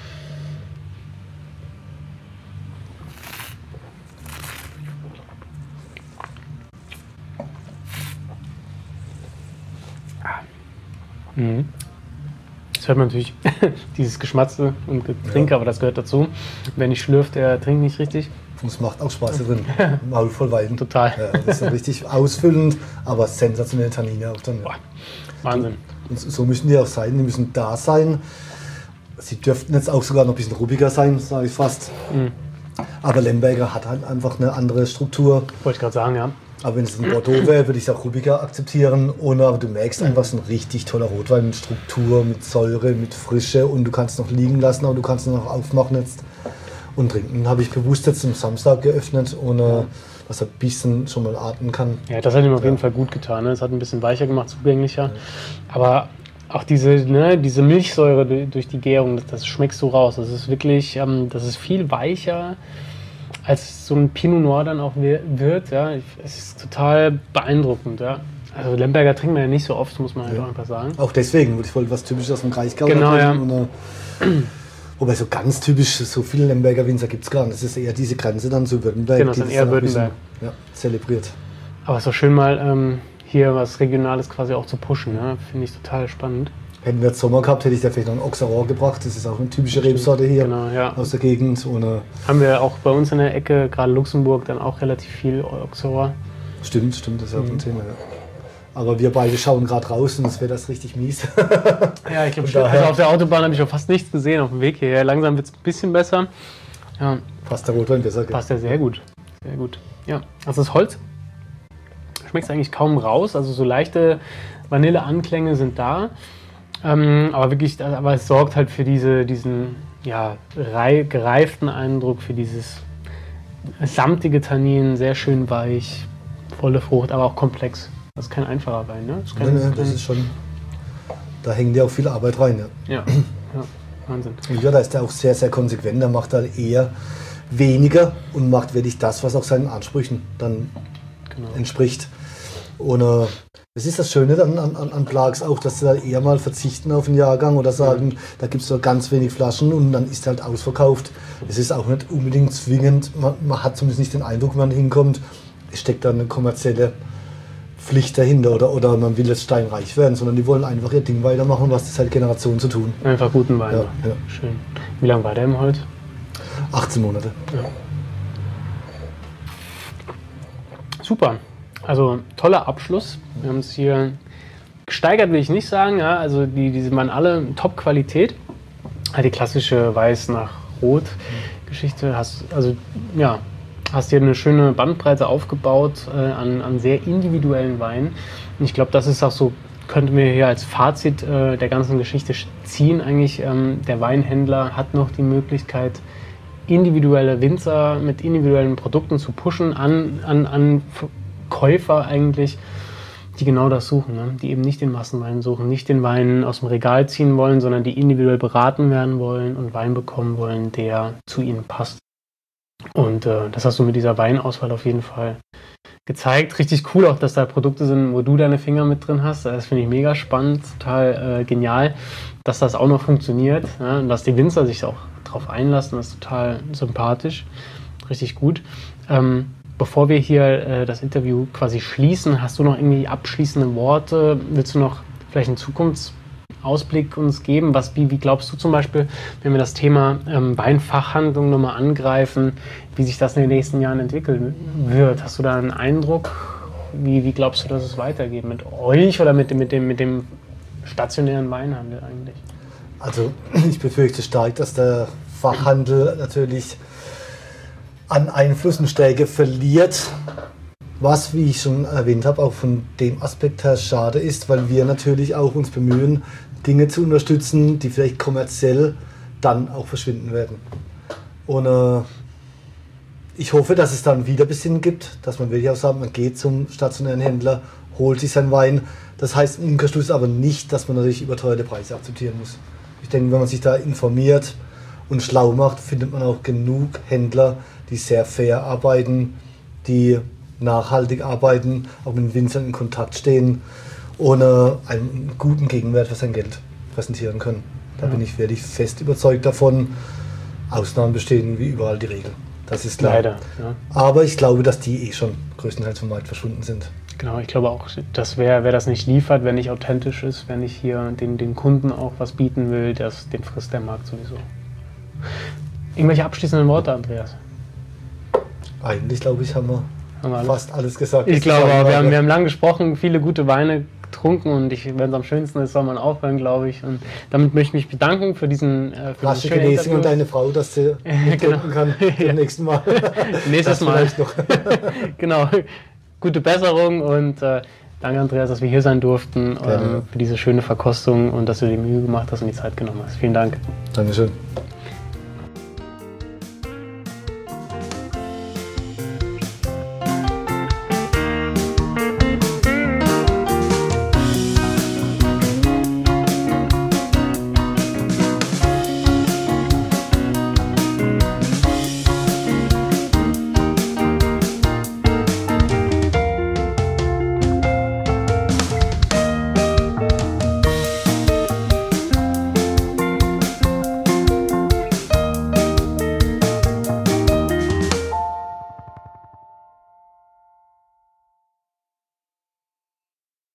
Mhm. Das hört man natürlich, dieses Geschmatze und Getränke, Ja. aber das gehört dazu. Wer nicht schlürft, der trinkt nicht richtig. Und es macht auch Spaß hier drin. Maul voll Wein. Total. Ja, das ist dann richtig ausfüllend, aber sensationelle Tannine auch dann. Boah, Wahnsinn. Und so müssen die auch sein, die müssen da sein. Sie dürften jetzt auch sogar noch ein bisschen ruppiger sein, sage ich fast. Mhm. Aber Lemberger hat halt einfach eine andere Struktur. Wollte ich gerade sagen, ja. Aber wenn es ein Bordeaux wäre, würde ich es auch ruppiger akzeptieren. Und, aber du merkst einfach, es ist ein richtig toller Rotwein mit Struktur, mit Säure, mit Frische. Und du kannst noch liegen lassen, aber du kannst ihn noch aufmachen jetzt und trinken. Habe ich bewusst jetzt am Samstag geöffnet, ohne dass er ein bisschen schon mal atmen kann. Ja, das hat ihm auf jeden Ja. Fall gut getan. Ne? Es hat ein bisschen weicher gemacht, zugänglicher. Aber auch diese, ne, diese Milchsäure du- durch die Gärung, das, das schmeckst du raus. Das ist wirklich, ähm, das ist viel weicher, als so ein Pinot Noir dann auch wir- wird. Ja? Ich- Es ist total beeindruckend. Ja? Also Lemberger trinkt man ja nicht so oft, muss man halt Ja. auch einfach sagen. Auch deswegen, weil ich wollte was Typisches aus dem Kraichgau Genau, ja. trinken. Und, äh, wobei so ganz typisch, so viele Lemberger Winzer gibt es gar nicht. Das ist eher diese Grenze dann zu Württemberg. Genau, das die ist das eher dann auch ein bisschen, Württemberg. Ja, zelebriert. Aber es ist doch schön mal ähm, hier was Regionales quasi auch zu pushen. Ne? Finde ich total spannend. Hätten wir jetzt Sommer gehabt, hätte ich da vielleicht noch einen Auxerrois gebracht. Das ist auch eine typische Rebsorte hier Genau, ja. aus der Gegend. Und, äh, Haben wir auch bei uns in der Ecke, gerade Luxemburg, dann auch relativ viel Auxerrois. stimmt, stimmt, das ist ja auch Mhm. ein Thema. Ja. Aber wir beide schauen gerade raus und es wäre das richtig mies. Ja, ich glaube, Von daher- also auf der Autobahn habe ich auch fast nichts gesehen auf dem Weg hierher. Langsam wird es ein bisschen besser. Ja, Passt der Rotwein besser. gell? passt ja sehr gut. Sehr gut. Ja, also das Holz schmeckt eigentlich kaum raus. Also so leichte Vanilleanklänge sind da. Ähm, aber wirklich, aber es sorgt halt für diese, diesen ja, rei- gereiften Eindruck, für dieses samtige Tannin, sehr schön weich, volle Frucht, aber auch komplex. Das ist kein einfacher Wein, ne? Das ist Nee, kein, nee, das kein- ist schon, da hängt ja auch viel Arbeit rein. Ja. ja, ja, Wahnsinn. Und ja, da ist er auch sehr, sehr konsequent. Er macht da eher weniger und macht wirklich das, was auch seinen Ansprüchen dann Genau. entspricht. Und äh, das ist das Schöne dann an, an, an Plags auch, dass sie da eher mal verzichten auf den Jahrgang oder sagen, da gibt es nur ganz wenig Flaschen und dann ist halt ausverkauft. Es ist auch nicht unbedingt zwingend, man, man hat zumindest nicht den Eindruck, wenn man hinkommt, es steckt da eine kommerzielle Pflicht dahinter oder, oder man will jetzt steinreich werden, sondern die wollen einfach ihr Ding weitermachen, was das halt Generationen zu tun. Einfach guten Wein. Ja, ja. Schön. Wie lange war der im Holz? achtzehn Monate. Super. Also toller Abschluss. Wir haben es hier gesteigert, will ich nicht sagen. Ja, also die, die waren alle Top-Qualität. Ja, die klassische Weiß nach Rot Geschichte. Hast, also, ja, hast dir eine schöne Bandbreite aufgebaut äh, an, an sehr individuellen Weinen. Und ich glaube, das ist auch so, könnten wir hier als Fazit äh, der ganzen Geschichte ziehen. Eigentlich, ähm, der Weinhändler hat noch die Möglichkeit, individuelle Winzer mit individuellen Produkten zu pushen an, an, an Käufer eigentlich, die genau das suchen, ne? Die eben nicht den Massenwein suchen, nicht den Wein aus dem Regal ziehen wollen, sondern die individuell beraten werden wollen und Wein bekommen wollen, der zu ihnen passt. Und äh, das hast du mit dieser Weinauswahl auf jeden Fall gezeigt. Richtig cool auch, dass da Produkte sind, wo du deine Finger mit drin hast. Das finde ich mega spannend, total äh, genial, dass das auch noch funktioniert, ja? Und dass die Winzer sich auch drauf einlassen, das ist total sympathisch, richtig gut. Ähm, bevor wir hier äh, das Interview quasi schließen, hast du noch irgendwie abschließende Worte? Willst du noch vielleicht einen Zukunftsausblick uns geben? Was, wie, wie glaubst du zum Beispiel, wenn wir das Thema ähm, Weinfachhandlung nochmal angreifen, wie sich das in den nächsten Jahren entwickeln wird? Hast du da einen Eindruck? Wie, wie glaubst du, dass es weitergeht? Mit euch oder mit dem, mit dem, mit dem stationären Weinhandel eigentlich? Also ich befürchte stark, dass der Fachhandel natürlich an Einfluss und Stärke verliert Was, wie ich schon erwähnt habe, auch von dem Aspekt her schade ist, weil wir natürlich auch uns bemühen, Dinge zu unterstützen, die vielleicht kommerziell dann auch verschwinden werden. Und äh, ich hoffe, dass es dann wieder ein bisschen gibt, dass man wirklich auch sagt, man geht zum stationären Händler, holt sich seinen Wein. Das heißt im Umkehrschluss aber nicht, dass man natürlich überteuerte Preise akzeptieren muss. Ich denke, wenn man sich da informiert und schlau macht, findet man auch genug Händler, die sehr fair arbeiten, die nachhaltig arbeiten, auch mit den Winzern in Kontakt stehen und äh, einen guten Gegenwert für sein Geld präsentieren können. Da ja. bin ich wirklich fest überzeugt davon. Ausnahmen bestehen wie überall die Regel. Das ist klar. Leider. Ja. Aber ich glaube, dass die eh schon größtenteils vom Markt verschwunden sind. Genau, ich glaube auch, dass wer, wer das nicht liefert, wer nicht authentisch ist, wer nicht hier den, den Kunden auch was bieten will, das, den frisst der Markt sowieso. Irgendwelche abschließenden Worte, Andreas? Eigentlich, glaube ich, haben wir, haben wir alles. fast alles gesagt. Ich glaube, wir haben, wir haben lang gesprochen, viele gute Weine getrunken und ich, wenn es am schönsten ist, soll man aufhören, glaube ich. Und damit möchte ich mich bedanken für diesen äh, für Rasche Genesung und deine Frau, dass sie genau. trinken kann beim ja. nächsten Mal. Nächstes Mal. Noch. Genau. Gute Besserung und äh, danke, Andreas, dass wir hier sein durften ähm, für diese schöne Verkostung und dass du dir die Mühe gemacht hast und die Zeit genommen hast. Vielen Dank. Dankeschön.